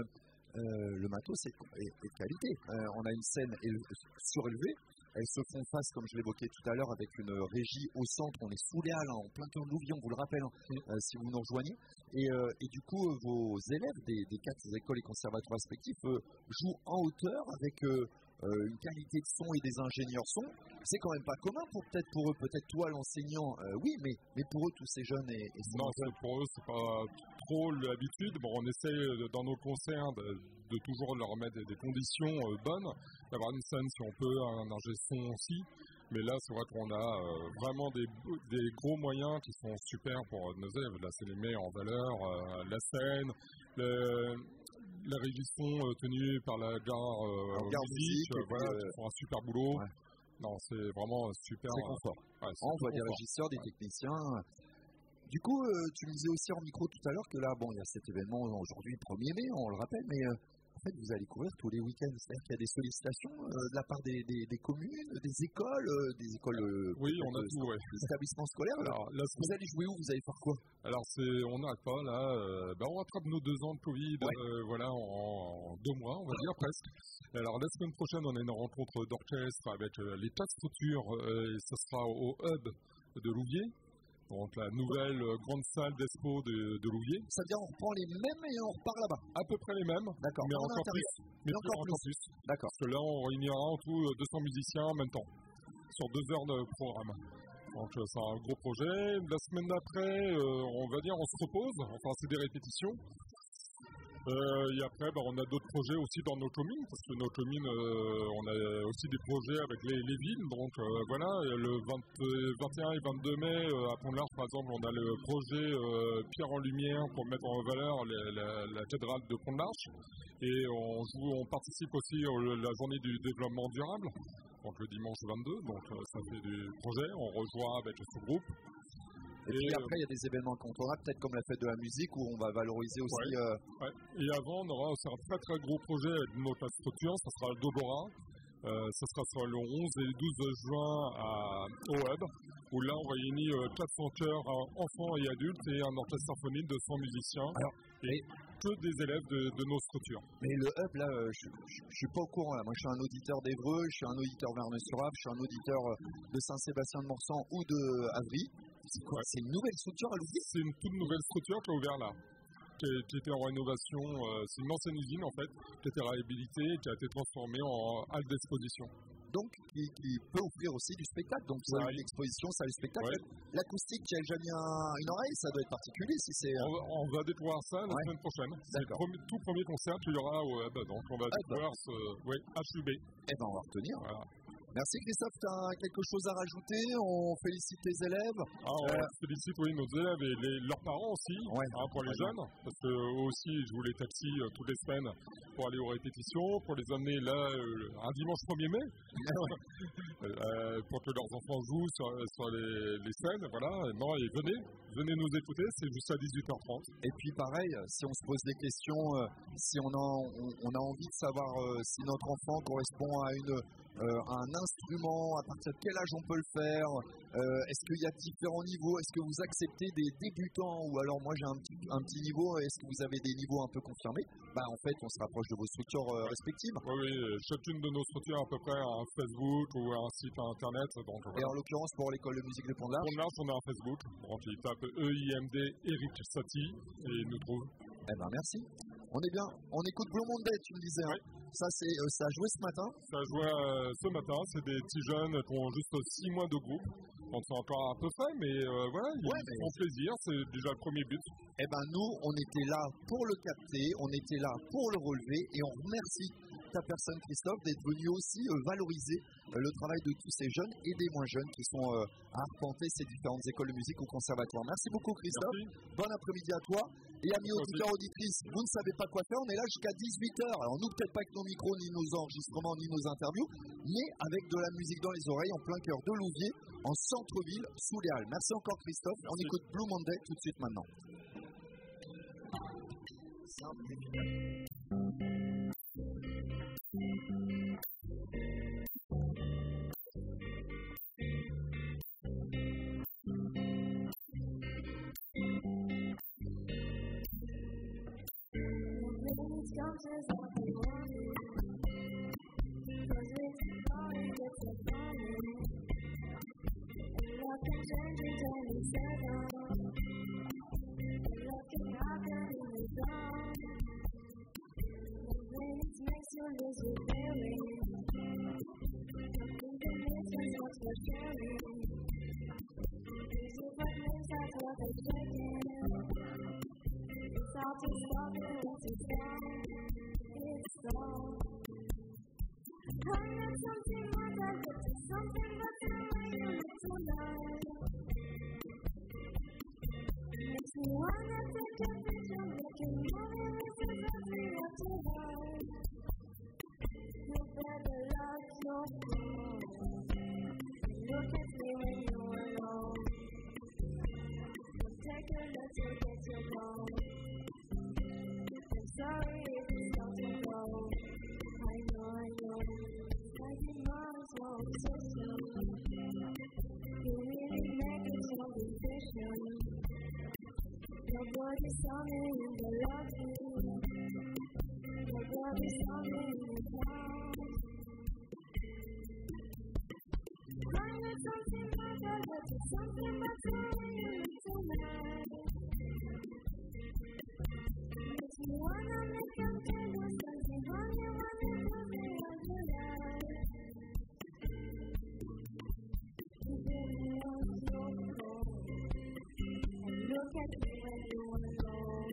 le matos est de qualité. On a une scène surélevée. Elles se font face, comme je l'évoquais tout à l'heure, avec une régie au centre. On est sous les Halles, en plein cœur de Louviers, on vous le rappelle, si vous nous rejoignez. Et du coup, vos élèves des 4 écoles et conservatoires respectifs jouent en hauteur avec une qualité de son et des ingénieurs son. C'est quand même pas commun pour eux, peut-être toi l'enseignant, oui, mais pour eux tous ces jeunes non, pour eux c'est pas trop l'habitude. On essaie dans nos concerts de toujours leur mettre des conditions bonnes, d'avoir une scène si on peut, un ingé son aussi. Mais là, c'est vrai qu'on a vraiment des gros moyens qui sont super pour nos élèves. Là, c'est les met en valeur, la scène, la régisson tenue par la gare musique, qui font un super boulot. Ouais. Non, c'est vraiment super. C'est confort. On voit des régisseurs, des techniciens. Du coup, tu me disais aussi en micro tout à l'heure que là, il y a cet événement aujourd'hui, le 1er mai, on le rappelle, mais en fait, vous allez courir tous les week-ends. C'est-à-dire qu'il y a des sollicitations de la part des communes, des écoles, Oui, on a tout, ouais. des établissements scolaires. Alors, là, Vous allez jouer où? Vous allez faire quoi? Alors, on n'arrête pas, là. On rattrape nos 2 ans de Covid, voilà, en 2 mois, on va dire, presque. Alors, la semaine prochaine, on a une rencontre d'orchestre avec les tas de structures, et ce sera au Hub de Louviers. Donc la nouvelle grande salle d'expo de Louviers. Ça veut dire on reprend les mêmes et on repart là-bas. À peu près les mêmes, D'accord. mais encore plus. Mais encore plus. D'accord. Parce que là, on réunira en tout 200 musiciens en même temps, sur 2 heures de programme. Donc c'est un gros projet. La semaine d'après, on va dire, on se repose. Enfin, c'est des répétitions. Et après, on a d'autres projets aussi dans nos communes, parce que nos communes, on a aussi des projets avec les villes. Donc voilà, le 21 et 22 mai, à Pont-de-l'Arche, par exemple, on a le projet Pierre en Lumière pour mettre en valeur la cathédrale de Pont-de-l'Arche. Et on participe aussi à la journée du développement durable, donc le dimanche 22. Donc ça fait du projet, on rejoint avec ce groupe. Et puis après, il y a des événements incontournables, peut-être comme la fête de la musique, où on va valoriser aussi... Et avant, on aura aussi un très très gros projet avec notre structure, ça sera le Dobora. Ça sera sur le 11 et le 12 juin au Hub, où là on réunit 400 chœurs enfants et adultes et un orchestre symphonique de 100 musiciens. Et que des élèves de nos structures. Mais le Hub, là, je ne suis pas au courant. Là. Moi, je suis un auditeur d'Évreux, je suis un auditeur Verneuil-sur-Avre, je suis un auditeur de Saint-Sébastien-de-Morsan ou de Avry. C'est quoi? C'est une nouvelle structure à Louviers? C'est une toute nouvelle structure qui est ouverte là, qui était en rénovation. C'est une ancienne usine en fait, qui a été réhabilitée et qui a été transformée en halle d'exposition. Donc, qui peut offrir aussi du spectacle. Donc, ça a l'exposition, ça a le spectacle. L'acoustique, qui a déjà mis une oreille, ça doit être particulier si c'est... On va déployer ça la semaine prochaine. C'est le tout premier concert qu'il y aura au Hub. Donc, on va déployer HUB. Eh bien, on va retenir. Voilà. Merci Christophe, tu as quelque chose à rajouter? On félicite les élèves. On félicite nos élèves et leurs parents aussi, pour les jeunes, parce que eux aussi ils jouent les taxis toutes les semaines pour aller aux répétitions, pour les amener là un dimanche 1er mai, pour que leurs enfants jouent sur les scènes. Voilà. Et venez nous écouter, c'est jusqu'à 18h30. Et puis pareil, si on se pose des questions, si on a envie de savoir si notre enfant correspond à un instrument, à partir de quel âge on peut le faire, est-ce qu'il y a différents niveaux, est-ce que vous acceptez des débutants ou alors moi j'ai un petit niveau, est-ce que vous avez des niveaux un peu confirmés? En fait on se rapproche de vos structures respectives. Oui, chacune de nos structures a à peu près un Facebook ou un site internet. Donc, Et en l'occurrence pour l'école de musique de Pont-de-l'Arche? Pont-de-l'Arche on a un Facebook, donc il tape EIMD Eric Satie et il nous trouve. Merci. On est bien. On écoute Blue Monday, tu me disais. Oui. Ça a joué ce matin? Ça a joué ce matin. C'est des petits jeunes qui ont juste 6 mois de groupe. Donc c'est encore un peu frais, mais voilà, ils font plaisir. C'est déjà le premier but. Nous, on était là pour le capter, on était là pour le relever et on remercie ta personne Christophe d'être venu aussi valoriser le travail de tous ces jeunes et des moins jeunes qui sont à arpenter ces différentes écoles de musique ou conservatoires. Merci beaucoup Christophe. Merci. Bon après-midi à toi. Et amis auditeurs, auditrices, vous ne savez pas quoi faire, on est là jusqu'à 18h. Alors nous, peut-être pas avec nos micros, ni nos enregistrements, ni nos interviews, mais avec de la musique dans les oreilles, en plein cœur de Louviers, en centre-ville, sous les Halles. Merci encore Christophe. On écoute Blue Monday tout de suite maintenant. Sorry if it's not too long. Nobody saw me in the clouds. Find it something better, but it's something better when you look tonight. Makes me wanna make them tell you something funny when you do me on the light. You get me on your phone and look at me when you wanna go.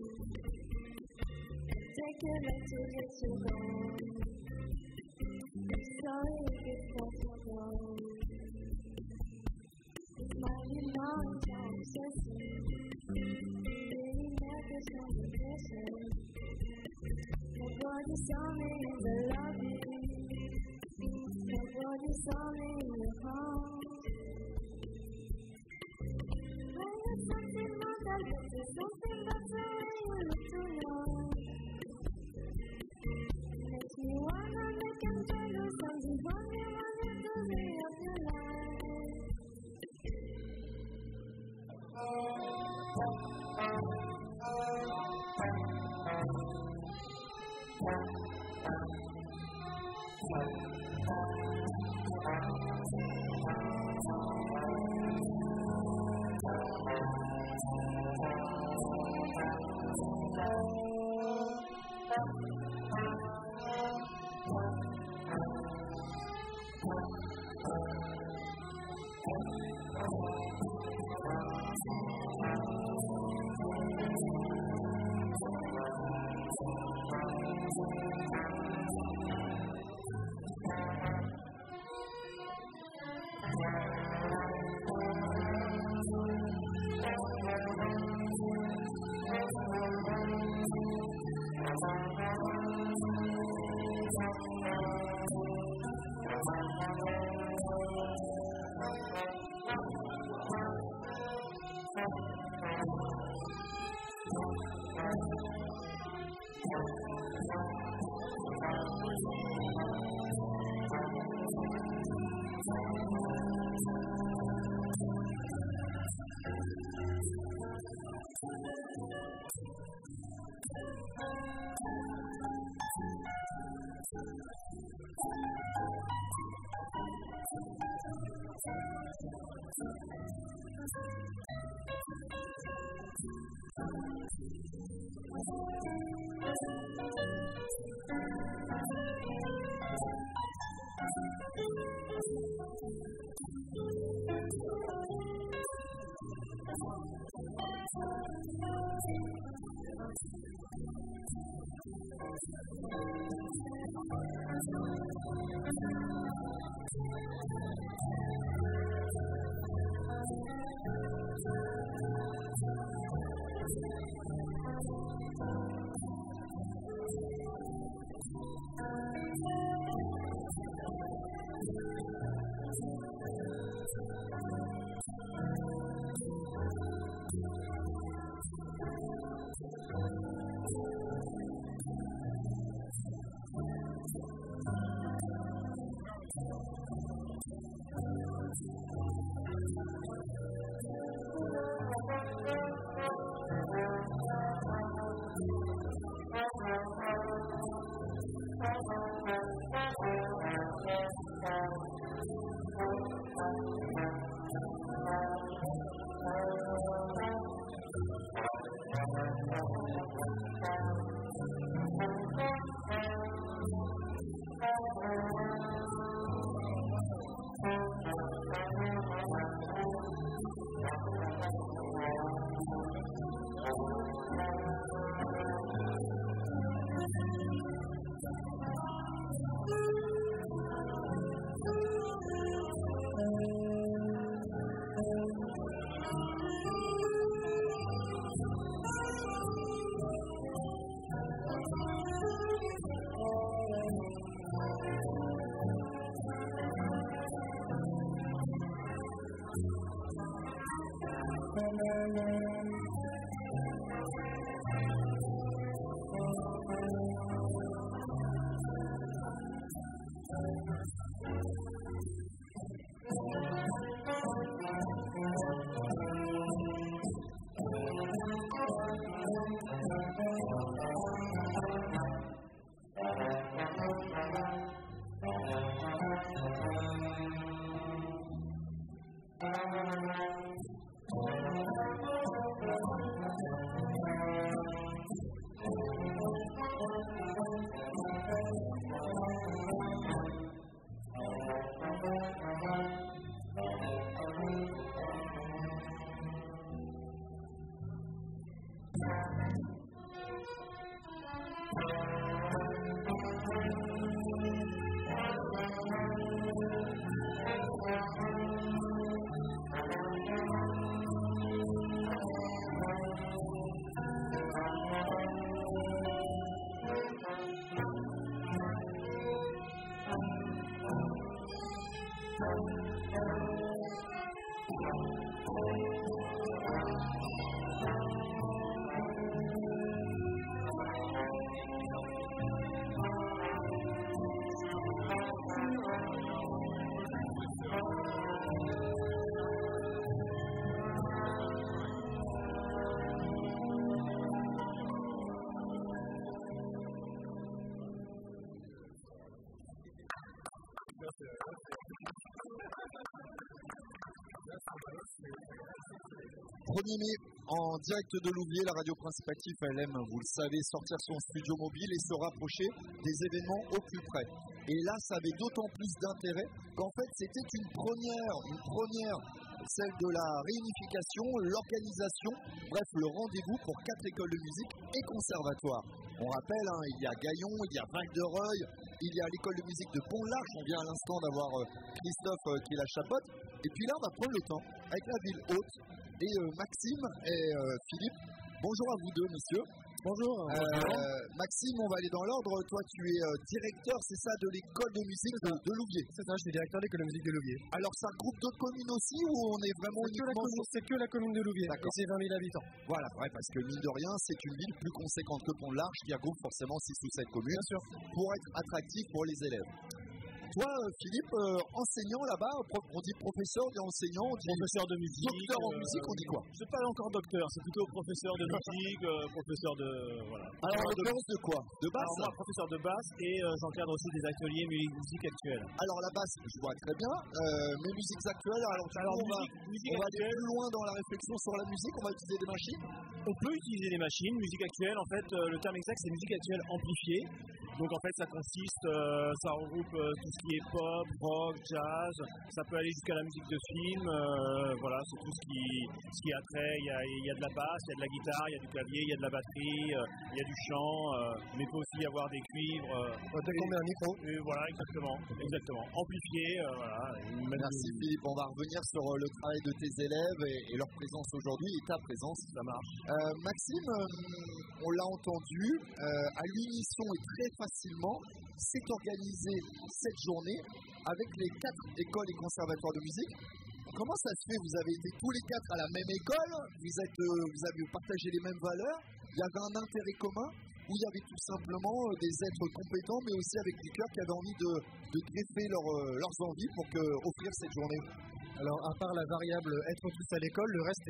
Take your life to get you gone. I'm sorry if it's possible. It's mighty long time obsessing. Really never some impression. Nobody saw me in the lobby. Nobody saw me in the hall. I have something more that looks like something better when you look too long. Makes me wanna make them tell you something funny when you do me up your life. 1er mai, en direct de Louviers, la radio Principatif, elle aime, vous le savez, sortir son studio mobile et se rapprocher des événements au plus près. Et là, ça avait d'autant plus d'intérêt qu'en fait, c'était une première, celle de la réunification, l'organisation, bref, le rendez-vous pour 4 écoles de musique et conservatoires. On rappelle, il y a Gaillon, il y a Val-de-Reuil, il y a l'école de musique de Pont-de-l'Arche, on vient à l'instant d'avoir Christophe qui la chapeaute. Et puis là, on va prendre le temps avec la ville haute. Et Maxime et Philippe, bonjour à vous deux, messieurs. Bonjour. Maxime, on va aller dans l'ordre. Toi, tu es directeur, c'est ça, de l'école de musique de Louviers. C'est ça, je suis directeur de l'école de musique de Louviers. Alors, ça regroupe d'autres communes aussi ou on est vraiment uniquement... C'est que la commune de Louviers. D'accord. Et c'est 20 000 habitants. Voilà, ouais, parce que mine de rien, c'est une ville plus conséquente que Pont-de-l'Arche qui regroupe forcément 6 ou 7 communes. Bien sûr. Pour être attractif pour les élèves. Toi, Philippe, enseignant là-bas, on dit professeur, on dit enseignant, on dit professeur de musique. Docteur en musique, on dit quoi? C'est pas encore docteur, c'est plutôt professeur de musique, professeur de... Voilà. Alors, en l'occurrence de quoi? De basse? Alors, moi, professeur de basse et j'encadre aussi des ateliers musique actuelle. Alors, la basse, je vois très bien, mais musiques actuelles, alors on va aller plus loin dans la réflexion sur la musique, on va utiliser des machines? On peut utiliser des machines, musique actuelle, en fait, le terme exact, c'est musique actuelle amplifiée. Donc en fait ça consiste, ça regroupe tout ce qui est pop, rock, jazz, ça peut aller jusqu'à la musique de film, voilà, c'est tout ce qui a trait, il y a de la basse, il y a de la guitare, il y a du clavier, il y a de la batterie, il y a du chant, mais il peut aussi y avoir des cuivres. Dès qu'on met un micro. Et voilà, exactement. Amplifié, voilà. Merci Philippe, on va revenir sur le travail de tes élèves et leur présence aujourd'hui et ta présence. Ça marche. Maxime, on l'a entendu, à l'unisson et très facilement, s'est organisée cette journée avec les 4 écoles et conservatoires de musique. Comment ça se fait? Vous avez été tous les 4 à la même école, vous avez partagé les mêmes valeurs, il y avait un intérêt commun, ou il y avait tout simplement des êtres compétents, mais aussi avec du cœur qui avaient envie de greffer leurs envies pour offrir cette journée? Alors, à part la variable être tous à l'école, le reste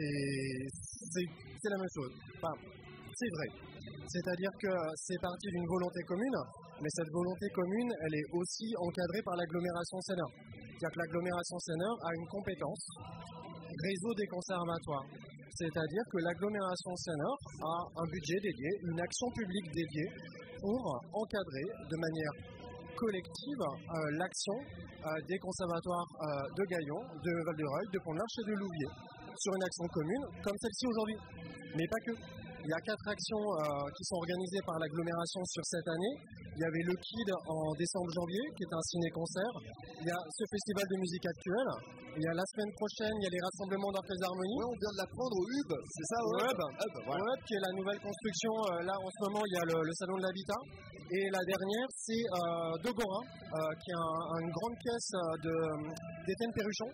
c'est la même chose. Enfin, c'est vrai. C'est-à-dire que c'est parti d'une volonté commune, mais cette volonté commune, elle est aussi encadrée par l'agglomération Sénart. C'est-à-dire que l'agglomération Sénart a une compétence, réseau des conservatoires. C'est-à-dire que l'agglomération Sénart a un budget dédié, une action publique dédiée pour encadrer de manière collective l'action des conservatoires de Gaillon, de Val-de-Reuil, de Pont-de-l'Arche et de Louviers sur une action commune comme celle-ci aujourd'hui. Mais pas que. Il y a 4 actions qui sont organisées par l'agglomération sur cette année. Il y avait le KID en décembre-janvier, qui est un ciné-concert. Il y a ce festival de musique actuelle. Il y a la semaine prochaine, il y a les rassemblements d'orchestres d'harmonie. Oui, on vient de l'apprendre au HUB, c'est ça? Au HUB, voilà. Au HUB, qui est la nouvelle construction. Là, en ce moment, il y a le salon de l'habitat. Et la dernière, c'est Dogora, qui est une grande pièce d'Étienne Perruchon.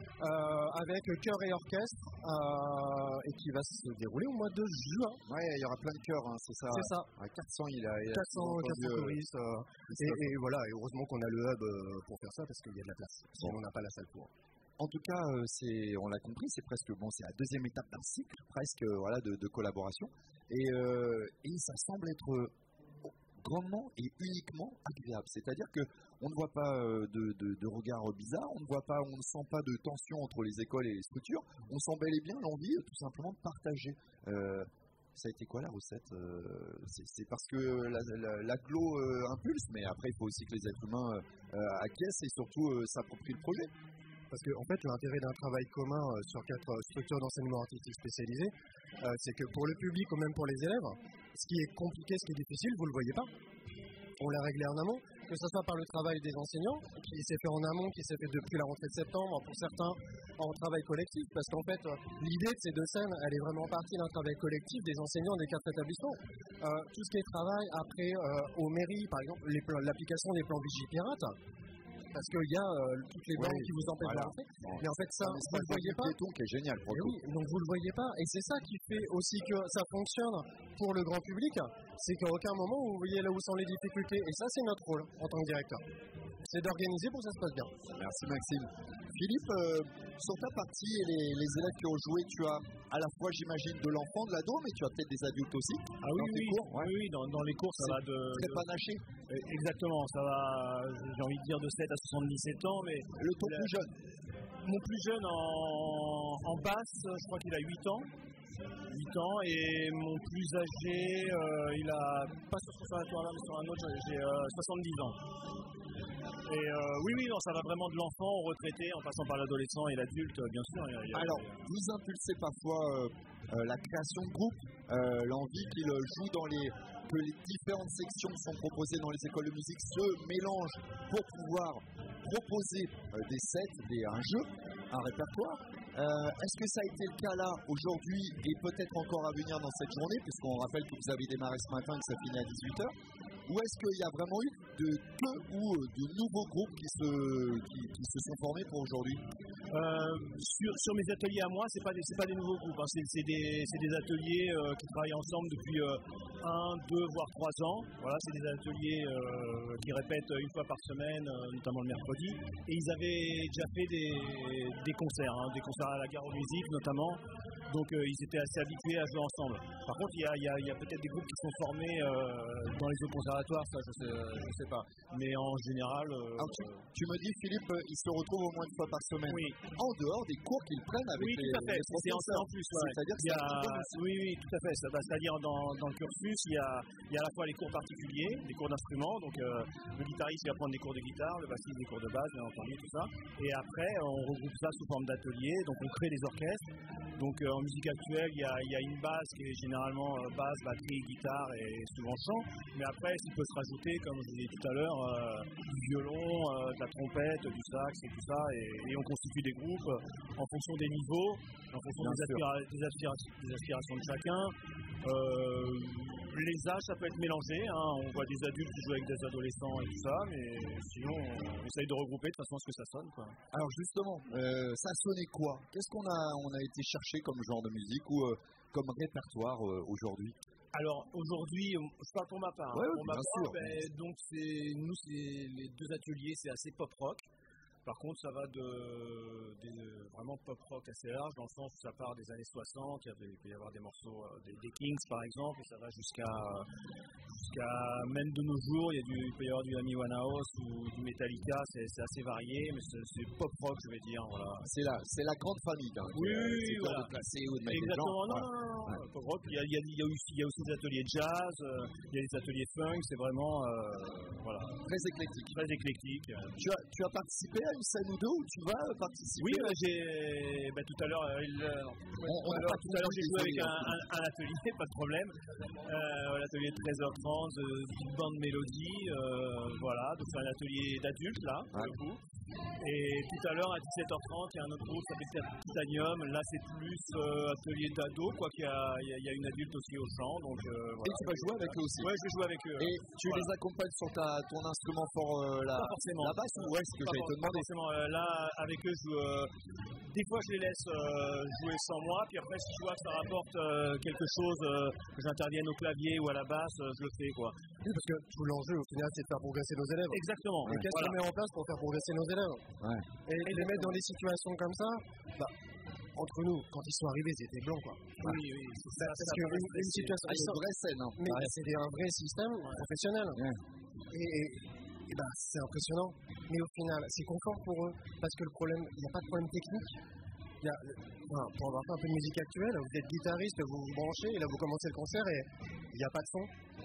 Avec chœur et orchestre et qui va se dérouler au mois de juin. Ouais, il y aura plein de chœurs, hein, c'est ça. C'est ça. À 400, il a 400 choristes. Et voilà, et heureusement qu'on a le hub pour faire ça parce qu'il y a de la place. Sinon, on n'a pas la salle pour. En tout cas, on l'a compris, c'est presque c'est la deuxième étape d'un cycle, presque de collaboration. Et ça semble être grandement et uniquement agréable. C'est-à-dire qu'on ne voit pas de regard bizarre, on ne sent pas de tension entre les écoles et les structures, on sent bel et bien l'envie tout simplement de partager. Ça a été quoi la recette? C'est parce que l'agglo impulse, mais après il faut aussi que les êtres humains acquiescent et surtout s'approprient le projet. Parce qu'en fait, l'intérêt d'un travail commun sur 4 structures d'enseignement artistique spécialisées, c'est que pour le public ou même pour les élèves, ce qui est compliqué, ce qui est difficile, vous ne le voyez pas. On l'a réglé en amont, que ce soit par le travail des enseignants, qui s'est fait en amont, qui s'est fait depuis la rentrée de septembre, pour certains en travail collectif, parce qu'en fait, l'idée de ces 2 scènes, elle est vraiment partie d'un travail collectif des enseignants des 4 établissements. Tout ce qui est travail après aux mairies, par exemple, l'application des plans Vigipirate, parce qu'il y a toutes les banques qui vous empêchent de rentrer. Mais en fait, ça, vous ne le voyez pas. Qui est génial pour Et oui, donc vous le voyez pas. Et c'est ça qui fait aussi que ça fonctionne pour le grand public. C'est qu'à aucun moment vous voyez là où sont les difficultés. Et ça, c'est notre rôle en tant que directeur. C'est d'organiser pour que ça se passe bien. Merci Maxime. Philippe, sur ta partie et les élèves qui ont joué, tu as à la fois, j'imagine, de l'enfant, de l'ado, mais tu as peut-être des adultes aussi. Ah oui, tes cours, oui, dans les cours, ça va de... Très panaché. Exactement, ça va, j'ai envie de dire de 7 à 77 ans, mais... Le ton plus jeune. Mon plus jeune en basse, je crois qu'il a 8 ans. 8 ans, et mon plus âgé, il a, pas sur ce conservatoire-là, mais sur un autre, j'ai 70 ans. Et oui, non, ça va vraiment de l'enfant au retraité, en passant par l'adolescent et l'adulte, bien sûr. Alors, vous impulsez parfois la création de groupes, l'envie qu'ils jouent que les différentes sections qui sont proposées dans les écoles de musique se mélangent pour pouvoir proposer des sets, un jeu, un répertoire. Est-ce que ça a été le cas là aujourd'hui et peut-être encore à venir dans cette journée, puisqu'on rappelle que vous avez démarré ce matin et que ça finit à 18h? Ou est-ce qu'il y a vraiment eu de nouveaux groupes qui se sont formés pour aujourd'hui? Sur mes ateliers à moi, c'est pas des nouveaux groupes, hein. C'est des ateliers qui travaillent ensemble depuis 1, 2, voire 3 ans. Voilà, c'est des ateliers qui répètent une fois par semaine, notamment le mercredi. Et ils avaient déjà fait des concerts, hein, des concerts à la Gare aux Musiques notamment. Donc ils étaient assez habitués à jouer ensemble. Par contre, il y a peut-être des groupes qui sont formés dans les autres conservatoires, ça je sais pas. Mais en général... Alors, tu me dis, Philippe, ils se retrouvent au moins une fois par semaine. Oui. En dehors des cours qu'ils prennent avec les professeurs. C'est en plus. Ouais. C'est-à-dire qu'il y a... Oui, tout à fait. C'est-à-dire dans le cursus, il y a à la fois les cours particuliers, les cours d'instruments. Donc le guitariste il va prendre des cours de guitare, le bassiste des cours de basse, bien entendu, tout ça. Et après, on regroupe ça sous forme d'atelier. Donc on crée des orchestres. Donc en musique actuelle, il y a une base qui est généralement basse, batterie, guitare et souvent chant. Mais après, il peut se rajouter, comme je vous disais tout à l'heure, du violon, de la trompette, du sax et tout ça. Et on constitue des groupes en fonction des niveaux, en fonction des aspirations de chacun. Les âges, ça peut être mélangé. Hein. On voit des adultes qui jouent avec des adolescents et tout ça. Mais sinon, on essaye de regrouper de façon à ce que ça sonne, quoi. Alors justement, ça sonnait quoi? Qu'est-ce qu'on a été chercher comme genre de musique ou comme répertoire aujourd'hui? Alors aujourd'hui, je parle pour ma part. Ouais, pour ma bien part, sûr. Donc nous, c'est les deux ateliers, c'est assez pop rock. Par contre, ça va vraiment pop rock assez large, dans le sens où ça part des années 60, il peut y avoir des morceaux des Kings par exemple, et ça va jusqu'à même de nos jours, il peut y avoir du Amy Winehouse ou du Metallica, c'est assez varié, mais c'est pop rock, je vais dire. Voilà. C'est la grande famille, hein, oui, de voilà. placer ou de mettre exactement, des gens. Non, pop rock, il y a aussi des ateliers jazz, il y a des ateliers funk, c'est vraiment voilà. Très éclectique. Très éclectique. Tu as participé à une scène ou deux où tu vas participer? Oui, tout à l'heure, j'ai joué avec un atelier, pas de problème. L'atelier de 13h30, Big Band Mélodie, voilà, donc c'est un atelier d'adultes là, pour le coup. Et tout à l'heure à 17h30, il y a un autre groupe qui s'appelle Titanium. Là, c'est plus atelier d'ado, quoi qu'il y a une adulte aussi au chant. Donc, voilà. Et tu vas jouer avec eux aussi? Ouais, je vais jouer avec eux. Et tu les accompagnes sur ton instrument fort, pas forcément. La basse ou est-ce que j'allais te demander? Là, avec eux, des fois, je les laisse jouer sans moi. Puis après, si je vois que ça rapporte quelque chose, que j'intervienne au clavier ou à la basse, je le fais, quoi. Oui, parce que tout l'enjeu, au final, c'est de faire progresser nos élèves. Exactement. Et qu'est-ce qu'on met en place pour faire progresser nos élèves? Et les mettre dans des situations comme ça, entre nous, quand ils sont arrivés, ils étaient blancs, quoi. Oui, c'est parce qu'une situation... C'est une vraie scène, hein. Mais c'est un vrai système professionnel. Et c'est impressionnant. Mais au final, c'est confort pour eux. Parce que le problème, il n'y a pas de problème technique. Pour avoir fait un peu de musique actuelle, vous êtes guitariste, vous vous branchez, et là vous commencez le concert et il n'y a pas de son.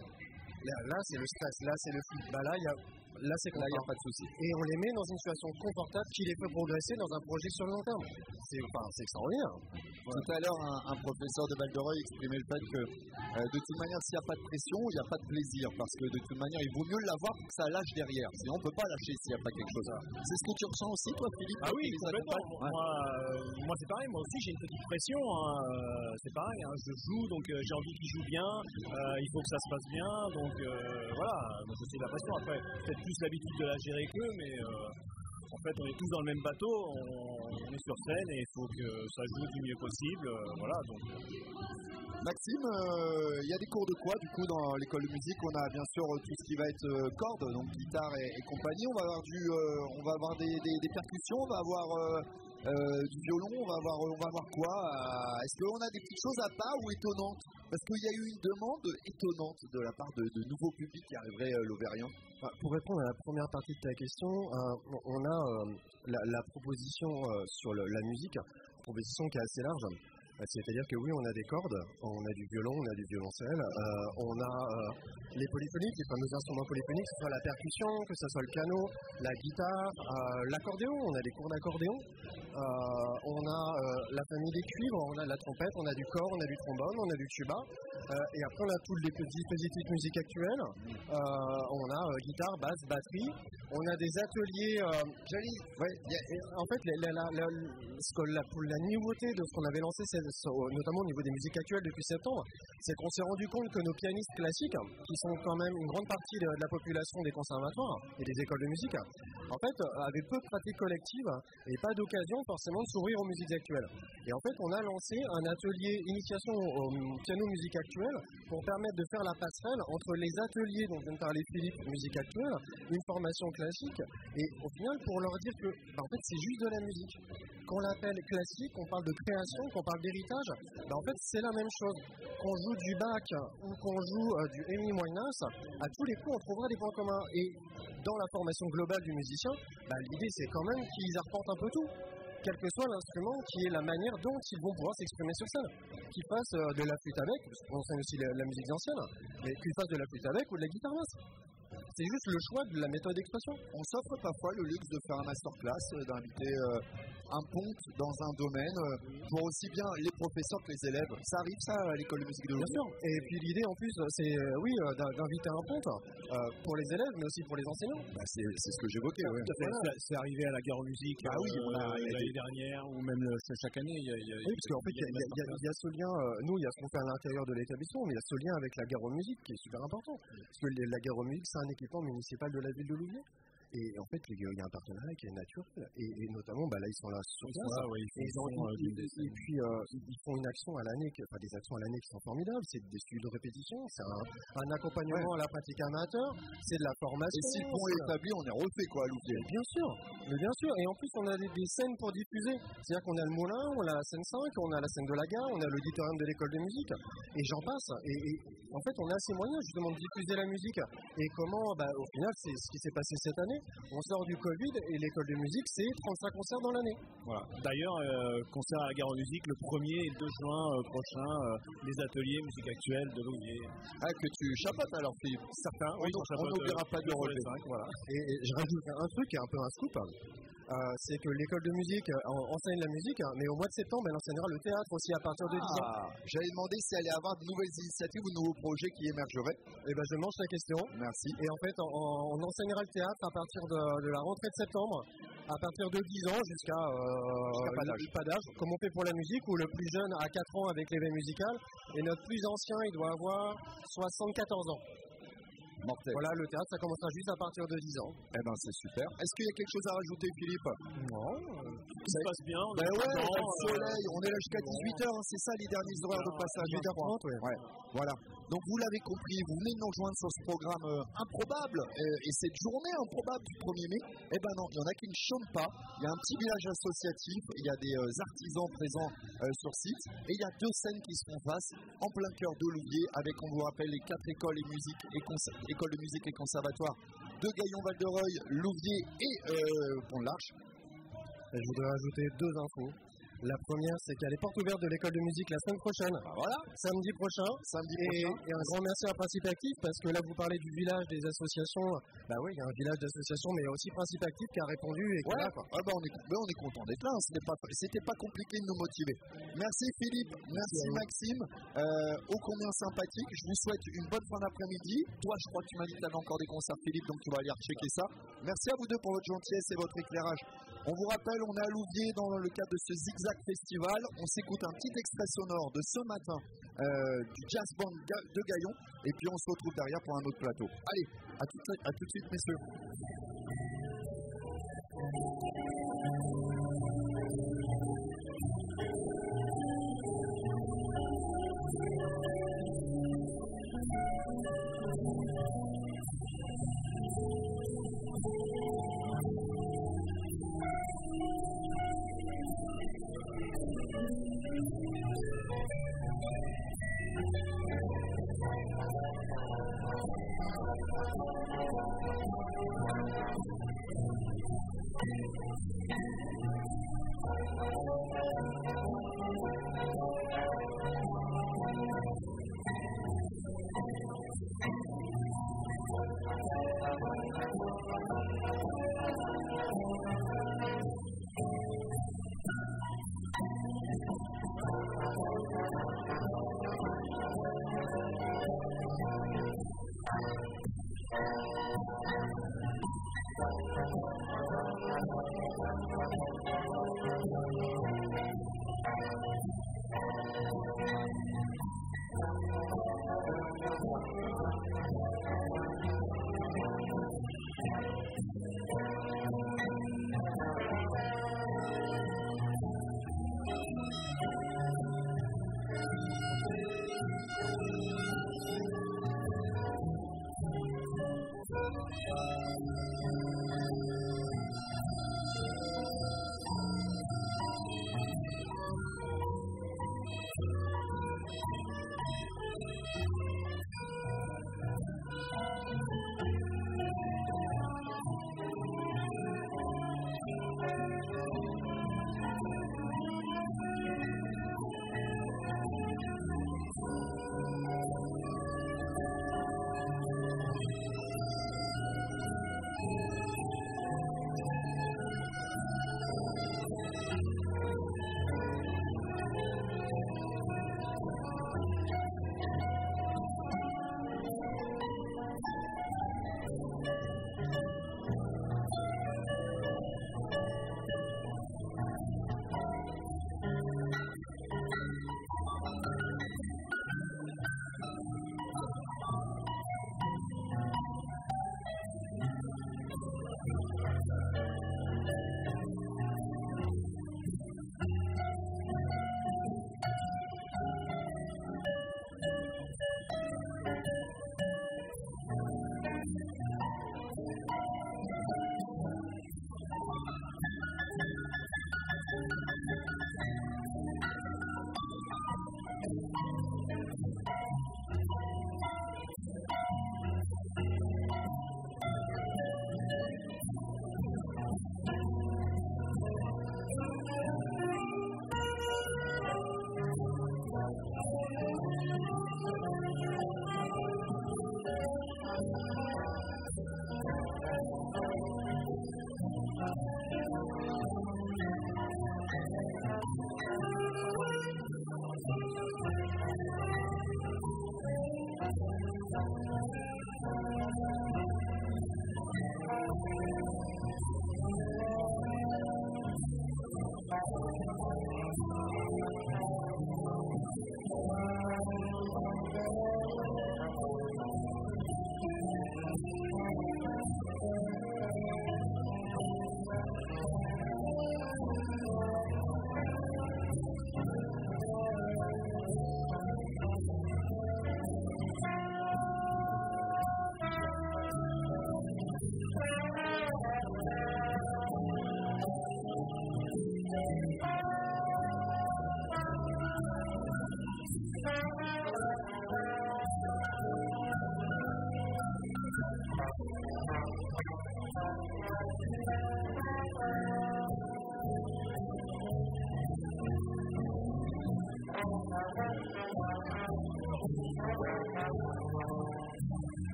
Là c'est le stress, là c'est le flux. Là c'est confort. Là il n'y a pas de souci. Et on les met dans une situation confortable qui les fait progresser dans un projet sur le long terme. C'est extraordinaire. Tout à l'heure, un professeur de Val-de-Reuil exprimait le fait que de toute manière, s'il n'y a pas de pression, il n'y a pas de plaisir. Parce que de toute manière, il vaut mieux l'avoir pour que ça lâche derrière. Sinon, on ne peut pas lâcher s'il n'y a pas quelque chose. C'est ce que tu ressens aussi, toi, Philippe? Ah oui, complètement. Moi, c'est pareil. Moi aussi, j'ai une petite pression. C'est pareil. Je joue, donc j'ai envie qu'ils jouent bien. Il faut que ça se passe bien. Donc voilà, je sais la pression. Après, peut-être plus l'habitude de la gérer qu'eux, mais en fait, on est tous dans le même bateau, on est sur scène et il faut que ça joue du mieux possible. Voilà, donc. Maxime, il y a des cours de quoi du coup dans l'école de musique? On a bien sûr tout ce qui va être cordes, donc guitare et compagnie. On va avoir des percussions, on va avoir du violon, on va avoir quoi? Est-ce qu'on a des petites choses à part ou étonnantes? Parce qu'il y a eu une demande étonnante de la part de nouveaux publics qui arriveraient l'Auvergnat. Pour répondre à la première partie de ta question, on a la proposition sur la musique, proposition qui est assez large. C'est-à-dire que oui, on a des cordes, on a du violon, on a du violoncelle, on a les polyphoniques, les fameux instruments polyphoniques, que ce soit la percussion, que ce soit le piano, la guitare, l'accordéon, on a des cours d'accordéon, on a la famille des cuivres, on a la trompette, on a du cor, on a du trombone, on a du tuba, et après on a tous les petits dispositifs musique actuels, on a guitare, basse, batterie, on a des ateliers, en fait pour la nouveauté de ce qu'on avait lancé, notamment au niveau des musiques actuelles depuis septembre, c'est qu'on s'est rendu compte que nos pianistes classiques, qui sont quand même une grande partie de la population des conservatoires et des écoles de musique, en fait, avaient peu de pratiques collectives et pas d'occasion forcément de s'ouvrir aux musiques actuelles. Et en fait, on a lancé un atelier initiation au piano musique actuelle pour permettre de faire la passerelle entre les ateliers dont vient de parler Philippe, musique actuelle, une formation classique, et au final, pour leur dire que, en fait, c'est juste de la musique. Qu'on l'appelle classique, qu'on parle de création, qu'on parle d'héritage, en fait, c'est la même chose. Qu'on joue du Bach ou qu'on joue du Amy Winehouse, à tous les coups, on trouvera des points communs. Et dans la formation globale du musicien, l'idée, c'est quand même qu'ils apportent un peu tout. Quel que soit l'instrument, qui est la manière dont ils vont pouvoir s'exprimer sur scène. Qu'ils fassent de la flûte avec, parce qu'on enseigne aussi la musique ancienne, mais qu'ils fassent de la flûte avec ou de la guitare basse. C'est juste le choix de la méthode d'expression. On s'offre parfois le luxe de faire un masterclass, d'inviter un ponte dans un domaine pour aussi bien les professeurs que les élèves. Ça arrive ça à l'école de musique de Bien sûr. Et puis l'idée en plus, c'est d'inviter un ponte pour les élèves, mais aussi pour les enseignants. C'est ce que j'évoquais. Ouais. C'est arrivé à la Guerre aux musiques l'année dernière ou même chaque année. Oui, parce qu'en fait, il y a ce lien. Nous, il y a ce qu'on fait à l'intérieur de l'établissement, mais il y a ce lien avec la Guerre aux musiques qui est super important. Parce que la Guerre aux musiques, c'est un équipement municipal de la ville de Louviers. Et en fait, il y a un partenariat qui est naturel. Et notamment, là, ils sont là sur place. Et puis, ils font une action à l'année, des actions à l'année qui sont formidables. C'est des studios de répétition, c'est un accompagnement à la pratique amateur, c'est de la formation. Et si le pont est établi, on est refait, quoi, à Louviers. Bien sûr. Et en plus, on a des scènes pour diffuser. C'est-à-dire qu'on a le Moulin, on a la scène 5, on a la scène de la gare, on a l'auditorium de l'école de musique. Et j'en passe. Et en fait, on a ces moyens, justement, de diffuser la musique. Et comment, au final, c'est ce qui s'est passé cette année. On sort du Covid et l'école de musique, c'est 35 concerts dans l'année. Voilà. D'ailleurs, concert à la Gare aux musiques le 1er et 2 juin prochain, les ateliers musique actuelle de Louviers. Ah, que tu chapotes alors, Philippe. Certains, on n'oubliera pas de le relever. Voilà. Et je rajoute un truc qui est un peu un scoop. C'est que l'école de musique enseigne la musique, mais au mois de septembre, elle enseignera le théâtre aussi à partir de 10 ans. J'allais demander s'il allait y avoir de nouvelles initiatives ou de nouveaux projets qui émergeraient. Eh bien, je mange la question. Merci. Et en fait, on enseignera le théâtre à partir de la rentrée de septembre, à partir de 10 ans jusqu'à pas d'âge, comme on fait pour la musique, où le plus jeune a 4 ans avec l'éveil musical, et notre plus ancien, il doit avoir 74 ans. Mortel. Voilà, le théâtre, ça commencera juste à partir de 10 ans. Eh ben, c'est super. Est-ce qu'il y a quelque chose à rajouter, Philippe? Non. Ça se passe bien. Le soleil, on est là jusqu'à 18h, c'est ça les derniers horaires de passage. 18h30, ouais. Voilà. Donc vous l'avez compris, vous venez de nous rejoindre sur ce programme improbable, et cette journée improbable du 1er mai, eh ben non, il y en a qui ne chantent pas. Il y a un petit village associatif, il y a des artisans présents sur site, et il y a 2 scènes qui se font face en plein cœur de Louviers, avec, on vous rappelle, les 4 écoles de musique et conservatoire de Gaillon, Val-de-Reuil, Louviers et Pont-de-l'Arche. Je voudrais ajouter 2 infos. La première, c'est qu'il y a les portes ouvertes de l'école de musique la semaine prochaine. Voilà. Samedi prochain. Et un grand merci à Principe Actif, parce que là, vous parlez du village des associations. Oui, il y a un village d'associations, mais il y a aussi Principe Actif qui a répondu. Et qui est là, quoi. On est content d'être là. C'était pas compliqué de nous motiver. Merci Philippe. Merci Maxime. Ô combien sympathique. Je vous souhaite une bonne fin d'après-midi. Toi, je crois que tu m'as dit que tu avais encore des concerts, Philippe, donc tu vas aller checker ça. Merci à vous deux pour votre gentillesse et votre éclairage. On vous rappelle, on est à Louviers dans le cadre de ce Zigzag Festival. On s'écoute un petit extrait sonore de ce matin du Jazz Band de Gaillon, et puis on se retrouve derrière pour un autre plateau. Allez, à tout de suite, messieurs.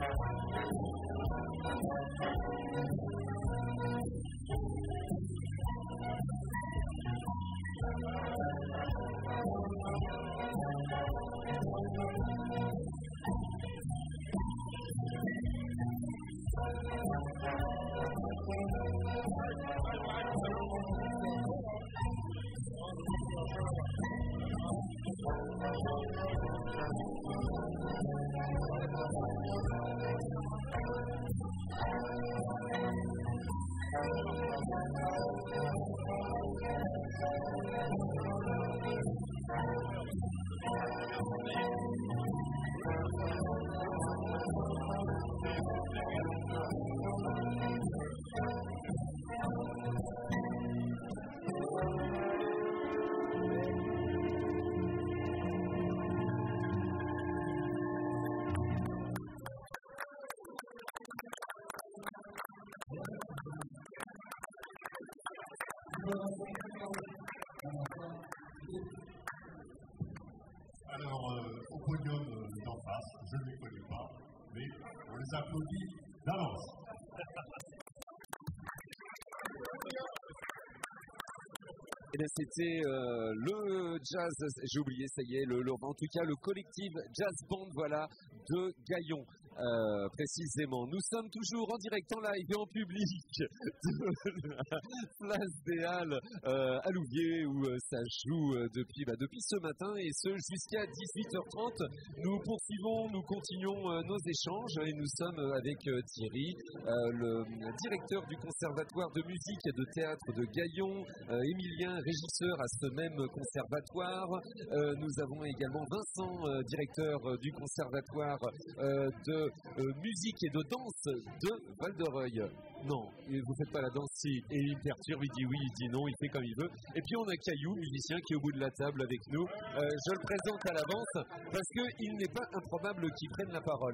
Alors, au podium d'en face, je ne les connais pas, mais on les applaudit d'avance. Eh bien, c'était le jazz, j'ai oublié, ça y est, en tout cas le collectif Jazz Band, voilà, de Gaillon. Précisément. Nous sommes toujours en direct, en live et en public de la place des Halles à Louviers où ça joue depuis ce matin et ce jusqu'à 18h30. Nous continuons nos échanges et nous sommes avec Thierry, le directeur du Conservatoire de musique et de théâtre de Gaillon, Émilien, régisseur à ce même conservatoire. Nous avons également Vincent, directeur du Conservatoire de musique et de danse de Val-de-Reuil. Non, vous faites pas la danse, si. Et il perturbe, il dit oui, il dit non, il fait comme il veut. Et puis on a Caillou, musicien, qui est au bout de la table avec nous. Je le présente à l'avance parce qu'il n'est pas improbable qu'il prenne la parole.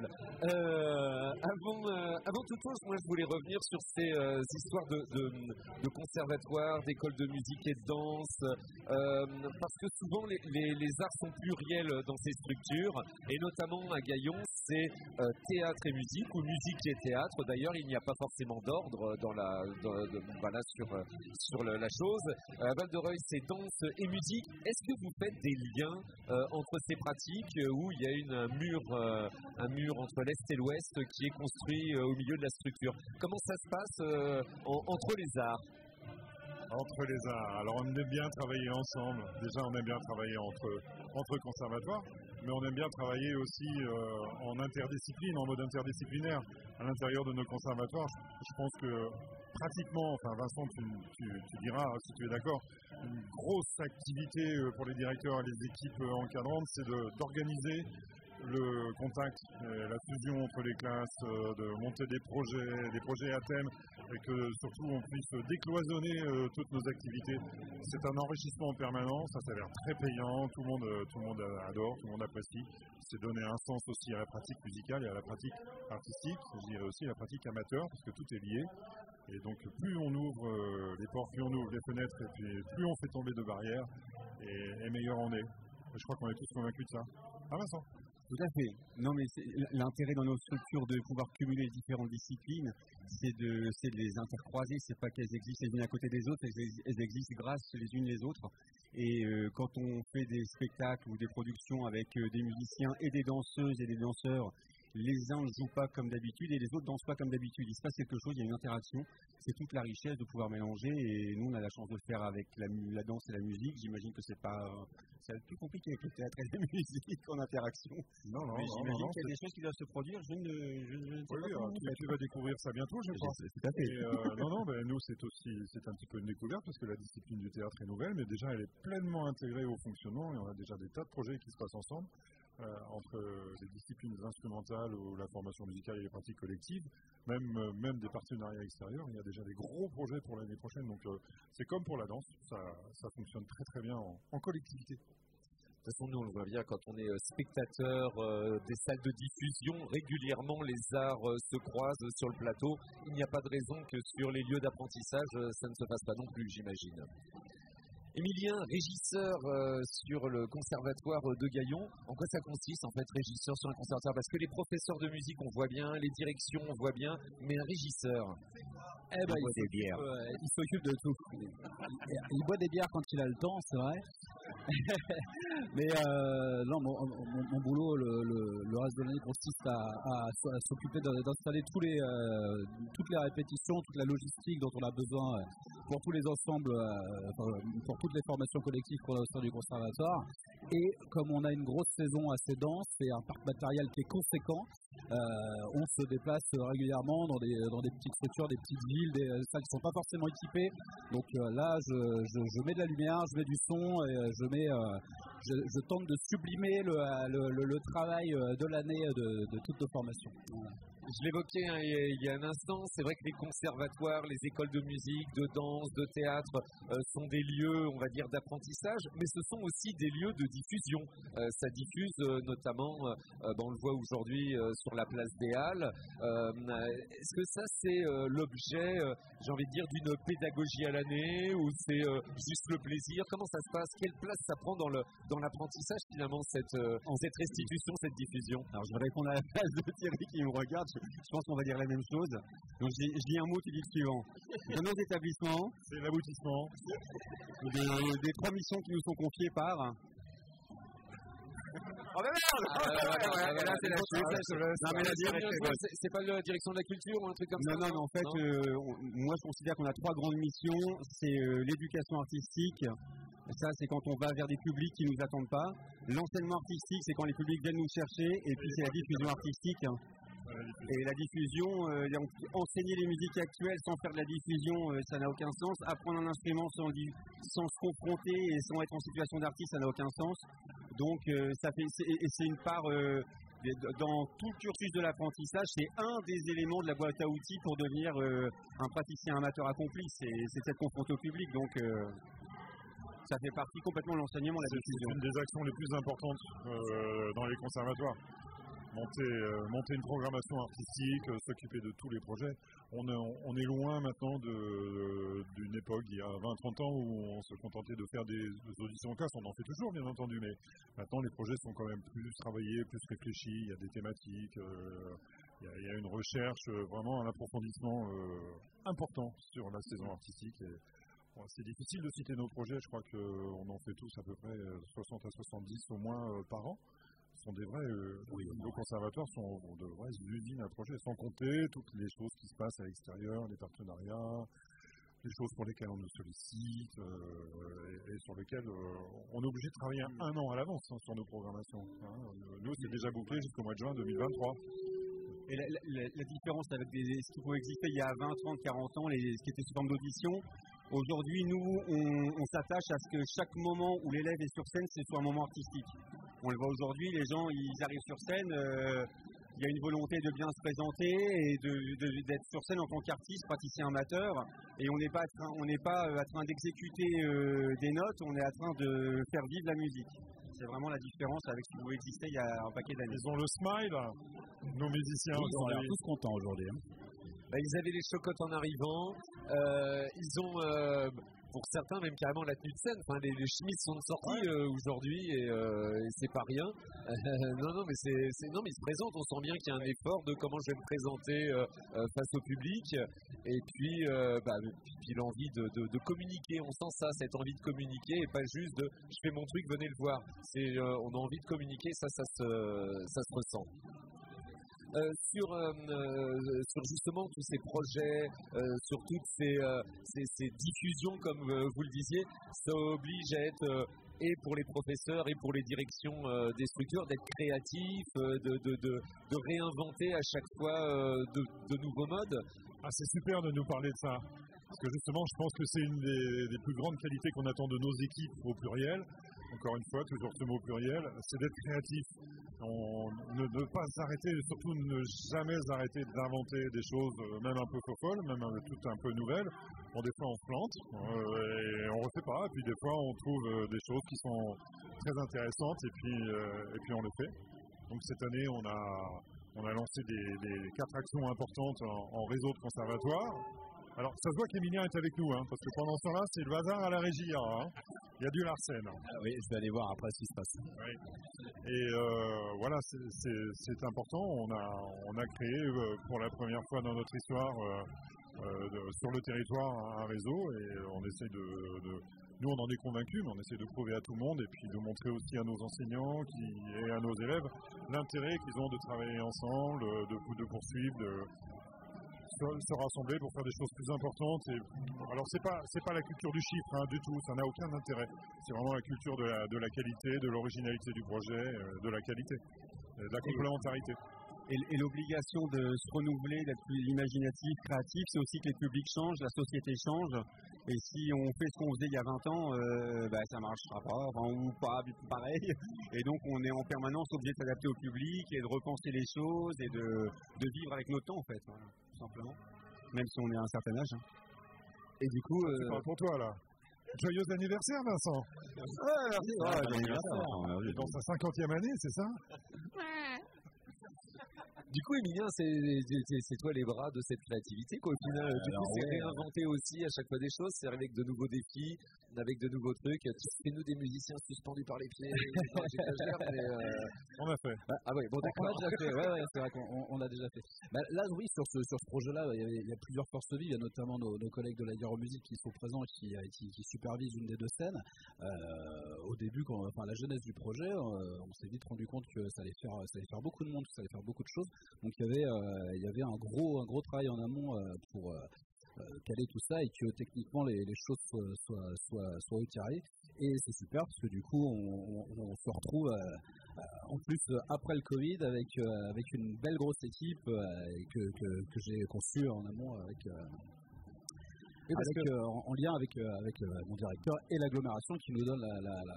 Avant toute chose, moi je voulais revenir sur ces histoires de conservatoire, d'école de musique et de danse, parce que souvent les arts sont pluriels dans ces structures, et notamment à Gaillon, c'est théâtre et musique, ou musique et théâtre. D'ailleurs, il n'y a pas forcément d'ordre sur la chose. À Val-de-Reuil, c'est danse et musique. Est-ce que vous faites des liens entre ces pratiques où il y a un mur entre l'Est et l'Ouest qui est construit au milieu de la structure? Comment ça se passe entre les arts? Entre les arts. Alors on aime bien travailler ensemble. Déjà on aime bien travailler entre conservatoires, mais on aime bien travailler aussi en interdiscipline, en mode interdisciplinaire. À l'intérieur de nos conservatoires, je pense que pratiquement, enfin Vincent tu diras si tu es d'accord, une grosse activité pour les directeurs et les équipes encadrantes, c'est d'organiser le contact, la fusion entre les classes, de monter des projets à thème, et que surtout on puisse décloisonner toutes nos activités. C'est un enrichissement permanent, ça s'avère très payant, tout le monde adore, tout le monde apprécie. C'est donner un sens aussi à la pratique musicale et à la pratique artistique, je dirais aussi à la pratique amateur, parce que tout est lié. Et donc plus on ouvre les portes, plus on ouvre les fenêtres, et puis plus on fait tomber de barrières, et meilleur on est. Et je crois qu'on est tous convaincus de ça. Ah Vincent? Tout à fait. Non, mais l'intérêt dans nos structures de pouvoir cumuler différentes disciplines, c'est de les intercroiser. C'est pas qu'elles existent les unes à côté des autres, elles existent grâce les unes les autres. Et quand on fait des spectacles ou des productions avec des musiciens et des danseuses et des danseurs, les uns ne jouent pas comme d'habitude et les autres ne dansent pas comme d'habitude. Il se passe quelque chose, il y a une interaction. C'est toute la richesse de pouvoir mélanger, et nous on a la chance de le faire avec la danse et la musique. J'imagine que c'est plus compliqué avec le théâtre et la musique en interaction. Non, mais j'imagine qu'il y a des choses qui doivent se produire. Je ne sais pas. Tu vas découvrir ça bientôt, je crois. Tout à fait. Nous c'est un petit peu une découverte parce que la discipline du théâtre est nouvelle, mais déjà elle est pleinement intégrée au fonctionnement, et on a déjà des tas de projets qui se passent ensemble. Entre les disciplines instrumentales ou la formation musicale et les pratiques collectives, même des partenariats extérieurs. Il y a déjà des gros projets pour l'année prochaine, donc c'est comme pour la danse, ça fonctionne très très bien en collectivité. De toute façon, nous on le voit bien quand on est spectateur des salles de diffusion, régulièrement les arts se croisent sur le plateau. Il n'y a pas de raison que sur les lieux d'apprentissage, ça ne se passe pas non plus, j'imagine. Émilien, régisseur sur le conservatoire de Gaillon, en quoi ça consiste en fait, régisseur sur un conservatoire? Parce que les professeurs de musique on voit bien, les directions on voit bien, mais un régisseur, il boit des bières. Il s'occupe de tout. Il boit des bières quand il a le temps, c'est vrai. Mais non, mon boulot, le reste de l'année consiste à s'occuper d'installer toutes les répétitions, toute la logistique dont on a besoin pour tous les ensembles, pour toutes les formations collectives qu'on a au sein du conservatoire. Et comme on a une grosse saison assez dense et un parc matériel qui est conséquent, on se déplace régulièrement dans des petites structures, des petites villes, des salles qui ne sont pas forcément équipées. Donc là, je mets de la lumière, je mets du son et je tente de sublimer le travail de l'année de toutes nos formations. Voilà. Je l'évoquais il y a un instant, c'est vrai que les conservatoires, les écoles de musique, de danse, de théâtre sont des lieux, on va dire, d'apprentissage, mais ce sont aussi des lieux de diffusion. Ça diffuse notamment, on le voit aujourd'hui sur la place des Halles. Est-ce que ça c'est l'objet, j'ai envie de dire, d'une pédagogie à l'année ou c'est juste le plaisir? Comment ça se passe? Quelle place ça prend dans l'apprentissage finalement cette restitution, cette diffusion? Alors je vais répondre à la place de Thierry qui me regarde. Je pense qu'on va dire la même chose. Donc je dis un mot, tu dis le suivant. Dans nos établissements, C'est l'aboutissement. des 3 missions qui nous sont confiées par... Oh mais merde! Là c'est la suite. C'est pas la direction de la culture ou un truc comme ça? Non, en fait, moi je considère qu'on a 3 grandes missions. C'est l'éducation artistique. Ça, c'est quand on va vers des publics qui ne nous attendent pas. L'enseignement artistique, c'est quand les publics viennent nous chercher. Et puis c'est la diffusion artistique. Et la diffusion, enseigner les musiques actuelles sans faire de la diffusion, ça n'a aucun sens. Apprendre un instrument sans se confronter et sans être en situation d'artiste, ça n'a aucun sens. Donc c'est une part dans tout le cursus de l'apprentissage, c'est un des éléments de la boîte à outils pour devenir un praticien amateur accompli. C'est cette confronté au public. Donc ça fait partie complètement de l'enseignement, la diffusion. C'est une des actions les plus importantes dans les conservatoires. Monter une programmation artistique, s'occuper de tous les projets. On est loin maintenant d'une époque, il y a 20-30 ans, où on se contentait de faire des auditions en classe. On en fait toujours, bien entendu, mais maintenant les projets sont quand même plus travaillés, plus réfléchis. Il y a des thématiques, il y a une recherche, vraiment un approfondissement important sur la saison artistique. Et, c'est difficile de citer nos projets, je crois qu'on en fait tous à peu près 60 à 70 au moins par an. Sont des vrais, nos conservatoires sont de vraies usines à projets, sans compter toutes les choses qui se passent à l'extérieur, les partenariats, les choses pour lesquelles on nous sollicite et sur lesquelles on est obligé de travailler un an à l'avance sur nos programmations. Nous, c'est déjà bouclé jusqu'au mois de juin 2023. Et la différence avec ce qui pouvait exister il y a 20, 30, 40 ans, ce qui était sous forme d'audition, aujourd'hui, nous, on s'attache à ce que chaque moment où l'élève est sur scène, c'est soit un moment artistique. On le voit aujourd'hui, les gens, ils arrivent sur scène, il y a une volonté de bien se présenter et d'être sur scène en tant qu'artiste, praticien amateur, et on n'est pas à train d'exécuter des notes, on est en train de faire vivre la musique. C'est vraiment la différence avec ce qui pouvait exister il y a un paquet d'années. Ils ont le smile, nos musiciens. Ils ont l'air tous contents aujourd'hui. Ils avaient les chocottes en arrivant, ils ont, pour certains, même carrément la tenue de scène. Enfin, les chemises sont sorties aujourd'hui et c'est pas rien. Non, mais ils se présentent, on sent bien qu'il y a un effort de comment je vais me présenter face au public. Et puis, puis l'envie de communiquer, on sent ça, cette envie de communiquer et pas juste de je fais mon truc, venez le voir. On a envie de communiquer, ça se ressent. Sur justement tous ces projets, sur toutes ces diffusions, comme vous le disiez, ça oblige à être, et pour les professeurs et pour les directions des structures, d'être créatifs, de réinventer à chaque fois de nouveaux modes. Ah, c'est super de nous parler de ça, parce que justement, je pense que c'est une des plus grandes qualités qu'on attend de nos équipes au pluriel. Encore une fois, toujours ce mot pluriel, c'est d'être créatif. Ne pas s'arrêter, surtout ne jamais arrêter d'inventer des choses, même un peu folles, même toutes un peu nouvelles. Bon, des fois on se plante et on ne refait pas, et puis des fois on trouve des choses qui sont très intéressantes et puis on les fait. Donc cette année on a lancé des 4 actions importantes en réseau de conservatoires. Alors, ça se voit qu'Emilien est avec nous, parce que pendant ce temps-là, c'est le bazar à la régie. Il y a du Larsen. Oui, je vais aller voir après ce qui se passe. Oui. Et voilà, c'est important. On a créé pour la première fois dans notre histoire sur le territoire un réseau et on essaie nous, on en est convaincus, mais on essaie de prouver à tout le monde et puis de montrer aussi à nos enseignants et à nos élèves l'intérêt qu'ils ont de travailler ensemble, de poursuivre, se rassembler pour faire des choses plus importantes. Alors c'est pas la culture du chiffre du tout, ça n'a aucun intérêt. C'est vraiment la culture de la qualité, de l'originalité du projet, de la qualité, de la complémentarité. Et l'obligation de se renouveler, d'être plus imaginatif, créatif, c'est aussi que les publics changent, la société change. Et si on fait ce qu'on faisait il y a 20 ans, ça ne marchera pas, ou pas pareil. Et donc on est en permanence obligé de s'adapter au public et de repenser les choses et de vivre avec notre temps en fait, voilà, tout simplement. Même si on est à un certain âge. Et du coup, c'est pas pour toi là. Joyeux anniversaire Vincent. Merci. Joyeux anniversaire. Dans sa 50e année, c'est ça? Du coup, Emilien, c'est toi les bras de cette créativité, quoi. Au final, du coup, c'est réinventer aussi à chaque fois des choses, c'est avec de nouveaux défis, avec de nouveaux trucs. Fais-nous des musiciens suspendus par les pieds. J'exagère, mais on a fait. Ah ouais, bon d'accord. On a déjà fait. Ouais, c'est vrai qu'on a déjà fait. Là, oui, sur ce projet-là, il y a plusieurs forces vives. Il y a notamment nos collègues de la Musique qui sont présents et qui supervisent une des deux scènes. Au début, la jeunesse du projet, on s'est vite rendu compte que ça allait faire beaucoup de monde, que ça allait faire beaucoup de choses. Donc il y avait un gros travail en amont pour caler tout ça et que techniquement les choses soient carrées. Et c'est super parce que du coup on se retrouve en plus après le Covid avec une belle grosse équipe que j'ai conçue en amont en lien avec mon directeur et l'agglomération qui nous donne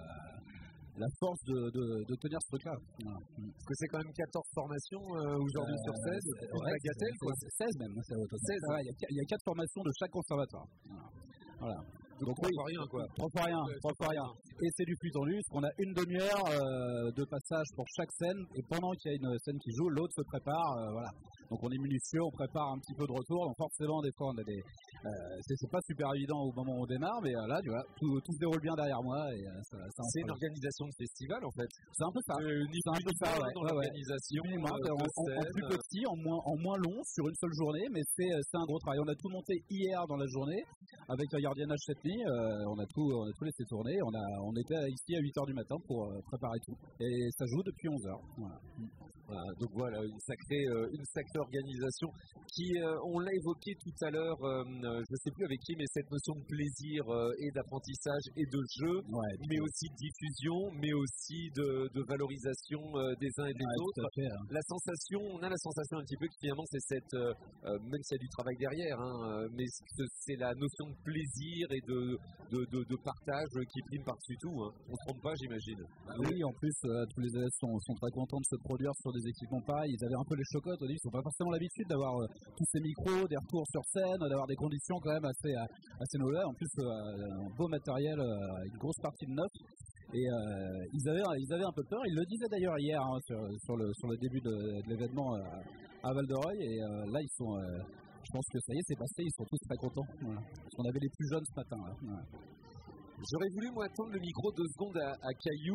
la force de tenir ce truc-là. Voilà. Parce que c'est quand même 14 formations aujourd'hui sur 16. Bagatelle, 16 même. 16. Il y a 4 formations de chaque conservatoire. Voilà. Donc 3 fois rien, quoi. 3 fois rien. Et c'est du flux tendu, parce qu'on a une demi-heure de passage pour chaque scène, et pendant qu'il y a une scène qui joue, l'autre se prépare, voilà. Donc on est minutieux, on prépare un petit peu de retour, donc forcément des fois on a c'est pas super évident au moment où on démarre, mais là tu vois, tout se déroule bien derrière moi. Et c'est une organisation de festival en fait. C'est un peu ça. C'est un peu ça, dans l'organisation. En plus petit, en moins long, sur une seule journée, mais c'est un gros travail. On a tout monté hier dans la journée, avec la gardiennage cette nuit, on a tout laissé tourner, on était ici à 8h du matin pour préparer tout. Et ça joue depuis 11h. Voilà. Donc voilà, une sacrée organisation qui, on l'a évoqué tout à l'heure, je ne sais plus avec qui, mais cette notion de plaisir et d'apprentissage et de jeu, mais aussi de diffusion, mais aussi de valorisation des uns et des autres. Fait, on a la sensation un petit peu que finalement c'est cette, même s'il y a du travail derrière, mais c'est la notion de plaisir et de partage qui prime par-dessus tout. On ne se trompe pas, j'imagine. Oui, en plus, tous les élèves sont très contents de se produire sur des équipements pareils. Ils avaient un peu les chocottes au début, ils n'ont pas forcément l'habitude d'avoir tous ces micros, des retours sur scène, d'avoir des conditions quand même assez nouvelles. En plus, un beau matériel, une grosse partie de neuf. Et ils avaient un peu peur. Ils le disaient d'ailleurs hier sur le début de l'événement à Val-de-Reuil. Et là, ils sont, je pense que ça y est, c'est passé. Ils sont tous très contents. Voilà. Parce qu'on avait les plus jeunes ce matin. Là. Voilà. J'aurais voulu, moi, attendre le micro 2 secondes à Caillou.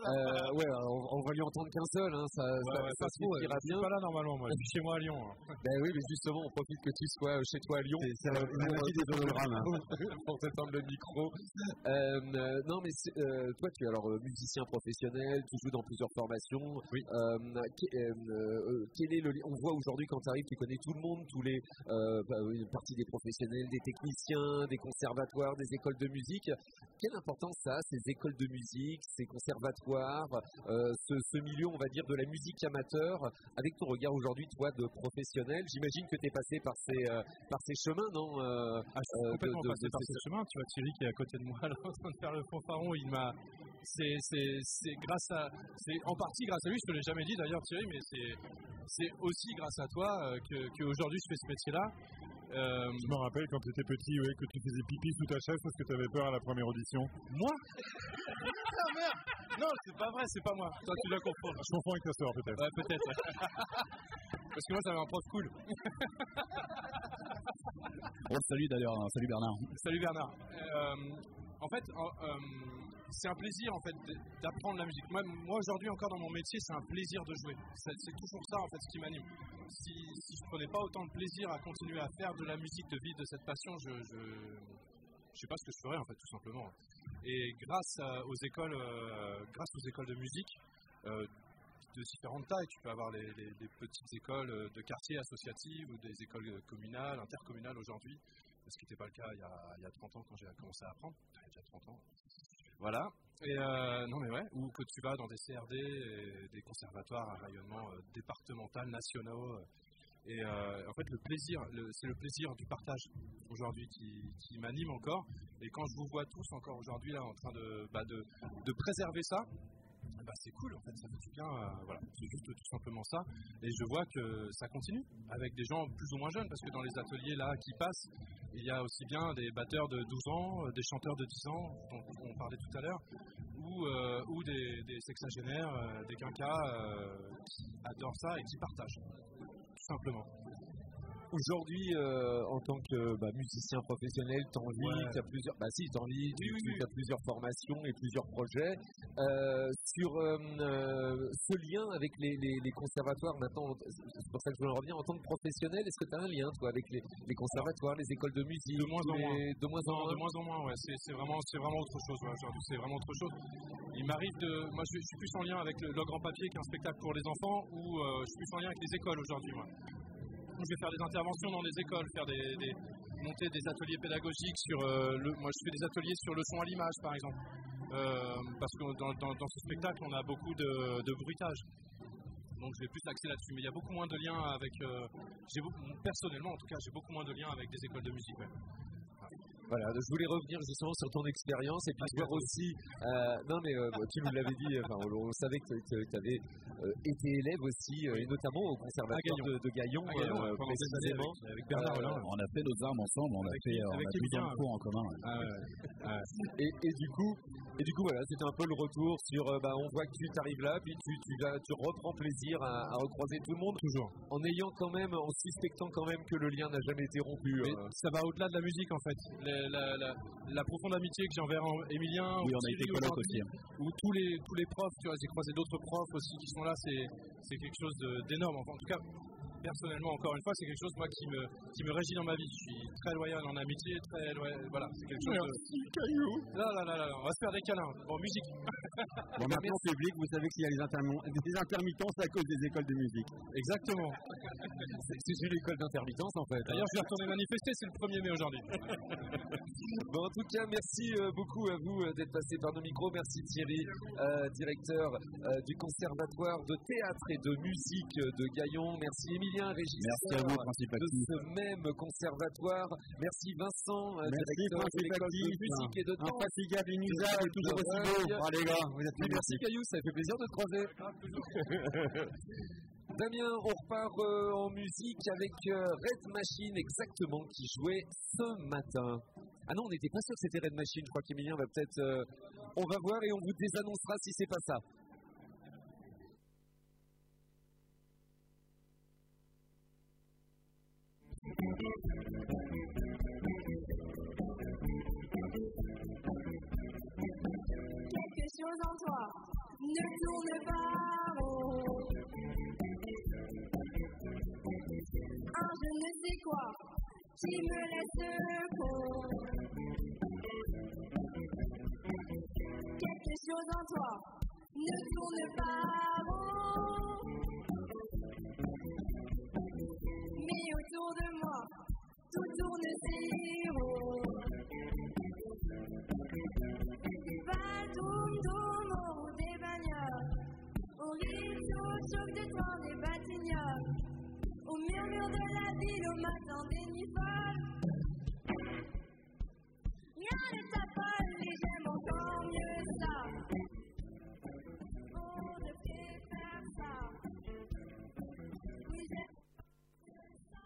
On va lui entendre qu'un seul. Ça se suffira bien. Je suis pas là normalement, moi. Je suis chez moi à Lyon. Ben oui, mais justement, on profite que tu sois chez toi à Lyon. C'est la magie des hologrammes. Pour t'étendre le micro. Non, mais toi, tu es alors musicien professionnel, tu joues dans plusieurs formations. Oui. Quel est on voit aujourd'hui quand tu arrives, tu connais tout le monde, une partie des professionnels, des techniciens, des conservatoires, des écoles de musique. Quelle importance ça a, ces écoles de musique, ces conservatoires, ce milieu, on va dire, de la musique amateur, avec ton regard aujourd'hui, toi, de professionnel? J'imagine que tu es passé par ces chemins, non? Je suis complètement passé par ces chemins. Tu vois Thierry qui est à côté de moi, là, en train de faire le fanfaron, c'est en partie grâce à lui, je te l'ai jamais dit d'ailleurs Thierry, mais c'est aussi grâce à toi qu'aujourd'hui je fais ce métier-là. Je me rappelle quand tu étais petit, que tu faisais pipi sous ta chaise parce que tu avais peur à la première audition. Moi? Ah merde! Non, c'est pas vrai, c'est pas moi. Toi, tu dois confondre. Je confonds avec ta soeur, peut-être. Ouais, peut-être. Parce que moi, j'avais un prof cool. Salut d'ailleurs, salut Bernard. Salut Bernard. En fait, c'est un plaisir en fait d'apprendre la musique. Moi aujourd'hui encore dans mon métier, c'est un plaisir de jouer. C'est toujours ça en fait ce qui m'anime. Si je prenais pas autant de plaisir à continuer à faire de la musique, de vivre de cette passion, je sais pas ce que je ferais en fait tout simplement. Et grâce aux écoles de musique de différentes tailles, tu peux avoir les petites écoles de quartier associatives ou des écoles communales, intercommunales aujourd'hui. Ce qui n'était pas le cas il y a 30 ans quand j'ai commencé à apprendre. Il y a déjà 30 ans. Voilà. Et non mais ouais, ou que tu vas dans des CRD, des conservatoires à rayonnement départemental, nationaux. Et en fait, c'est le plaisir du partage aujourd'hui qui m'anime encore. Et quand je vous vois tous encore aujourd'hui là en train de préserver ça, c'est cool en fait, ça fait du bien, voilà, c'est juste tout simplement ça. Et je vois que ça continue avec des gens plus ou moins jeunes, parce que dans les ateliers là qui passent, il y a aussi bien des batteurs de 12 ans, des chanteurs de 10 ans, dont on parlait tout à l'heure, ou des sexagénaires, des quinquas qui adorent ça et qui partagent, tout simplement. Aujourd'hui, en tant que musicien professionnel, tu as plusieurs, tu as plusieurs formations et plusieurs projets. Sur ce lien avec les conservatoires, maintenant, c'est pour ça que je veux en revenir, en tant que professionnel, est-ce que tu as un lien, toi, avec les conservatoires, les écoles de musique? De moins en moins. De moins en moins, ouais. C'est vraiment autre chose, ouais, aujourd'hui. C'est vraiment autre chose. Il m'arrive moi, je suis plus en lien avec le Grand Papier, qui est un spectacle pour les enfants, ou je suis plus en lien avec les écoles aujourd'hui, moi. Je vais faire des interventions dans les écoles, monter des ateliers pédagogiques moi je fais des ateliers sur le son à l'image par exemple, parce que dans ce spectacle on a beaucoup de bruitage, donc je vais plus axer là-dessus, mais il y a beaucoup moins de liens avec, personnellement en tout cas j'ai beaucoup moins de liens avec des écoles de musique. Ouais. Voilà, je voulais revenir justement sur ton expérience et puis voir aussi, tu nous l'avais dit, on savait que tu avais été élève aussi, et notamment au conservatoire de Gaillon, précisément. Avec Bernard Rollin. On a fait nos armes ensemble, on a mis un cours en commun. Et du coup, voilà, c'était un peu le retour sur, on voit que tu t'arrives là, puis tu reprends plaisir à recroiser tout le monde, toujours, en ayant quand même, en suspectant quand même que le lien n'a jamais été rompu. Ça va au-delà de la musique en fait. La profonde amitié que j'ai envers Emilien, oui, on a été coloc aussi, ou tous les profs, tu vois, j'ai croisé d'autres profs aussi qui sont là, c'est quelque chose d'énorme. Enfin, en tout cas, personnellement, encore une fois, c'est quelque chose moi qui me régit dans ma vie. Je suis très loyal en amitié, très loyal, voilà, c'est quelque chose. Merci, Caillou. Là, on va se faire des câlins. Bon, musique. Bon, maintenant, public, vous savez qu'il y a des intermittences à cause des écoles de musique. Exactement. C'est une école d'intermittence en fait. D'ailleurs, je vais retourner manifester, c'est le 1er mai aujourd'hui. Bon, en tout cas, merci beaucoup à vous d'être passé par nos micros. Merci Thierry, directeur du Conservatoire de théâtre et de musique de Gaillon. Merci Emilien, régisseur de ce même conservatoire. Merci Vincent, directeur de l'école de musique et de danse. Infatigable, inusable, toujours aussi beau. Oh les gars, vous êtes plus merci Caillou, ça fait plaisir de te croiser. Damien, on repart en musique avec Red Machine, exactement, qui jouait ce matin. Ah non, on n'était pas sûr que c'était Red Machine. Je crois qu'Emilien va peut-être... on va voir et on vous désannoncera si c'est pas ça. Quelque chose en toi ne tourne pas rond. Un je ne sais quoi qui me laisse con. Quelque chose en toi ne tourne pas rond. Mais autour de moi, tout tourne si rond. Doum doum au roue des bagnoles, au rythme, au choc de train des batignolles, au murmure de la ville, au matin des nuits folles. Rien ne t'appelle et j'aime encore mieux ça. On devrait faire ça. Oui, j'aime ça.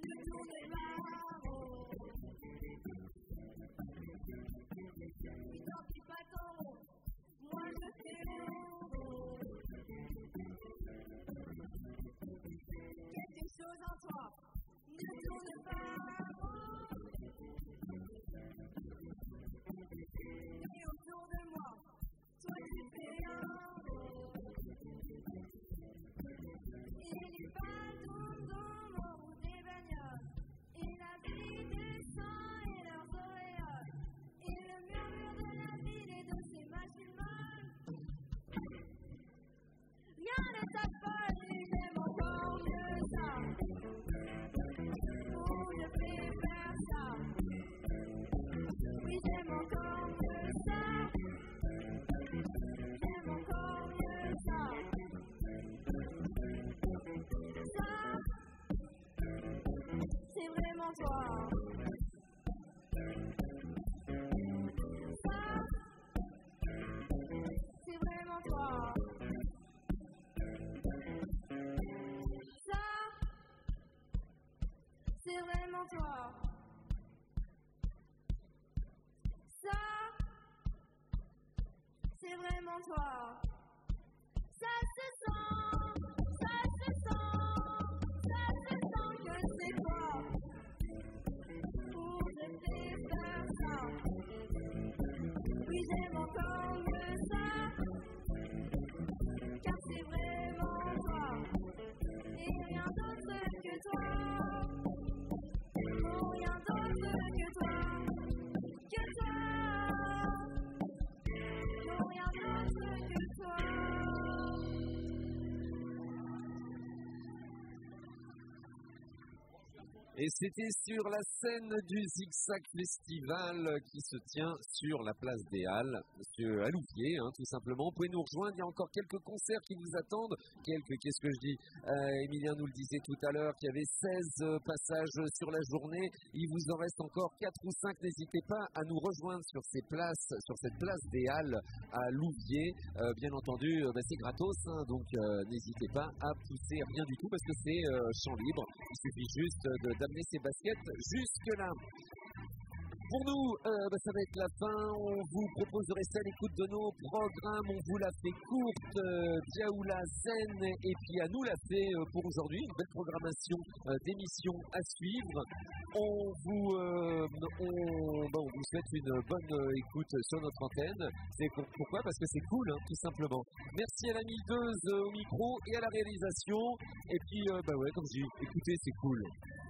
C'est vraiment toi. Ça, c'est vraiment toi. Ça se sent, ça se sent, ça se sent que c'est toi. Où je t'ai faire ça. Oui, j'aime encore mieux ça. Car c'est vraiment toi. Et rien d'autre que toi. Rien d'autre que toi, rien d'autre que toi. Et c'était sur la scène du Zigzag Festival qui se tient sur la place des Halles, à Louviers, tout simplement. Vous pouvez nous rejoindre, il y a encore quelques concerts qui vous attendent. Qu'est-ce que je dis Emilien nous le disait tout à l'heure, qu'il y avait 16 passages sur la journée. Il vous en reste encore 4 ou 5. N'hésitez pas à nous rejoindre sur cette place des Halles à Louviers. Bien entendu, c'est gratos, donc n'hésitez pas à pousser rien du tout parce que c'est champ libre. Il suffit juste d'amener ses baskets jusque-là. Pour nous, ça va être la fin. On vous propose de rester à l'écoute de nos programmes. On vous l'a fait courte, Diaoula, Zen, et puis à nous l'a fait pour aujourd'hui. Une belle programmation d'émissions à suivre. On vous souhaite une bonne écoute sur notre antenne. C'est pourquoi ? Parce que c'est cool, tout simplement. Merci à la mideuse au micro et à la réalisation. Et puis, comme je dis, écoutez, c'est cool.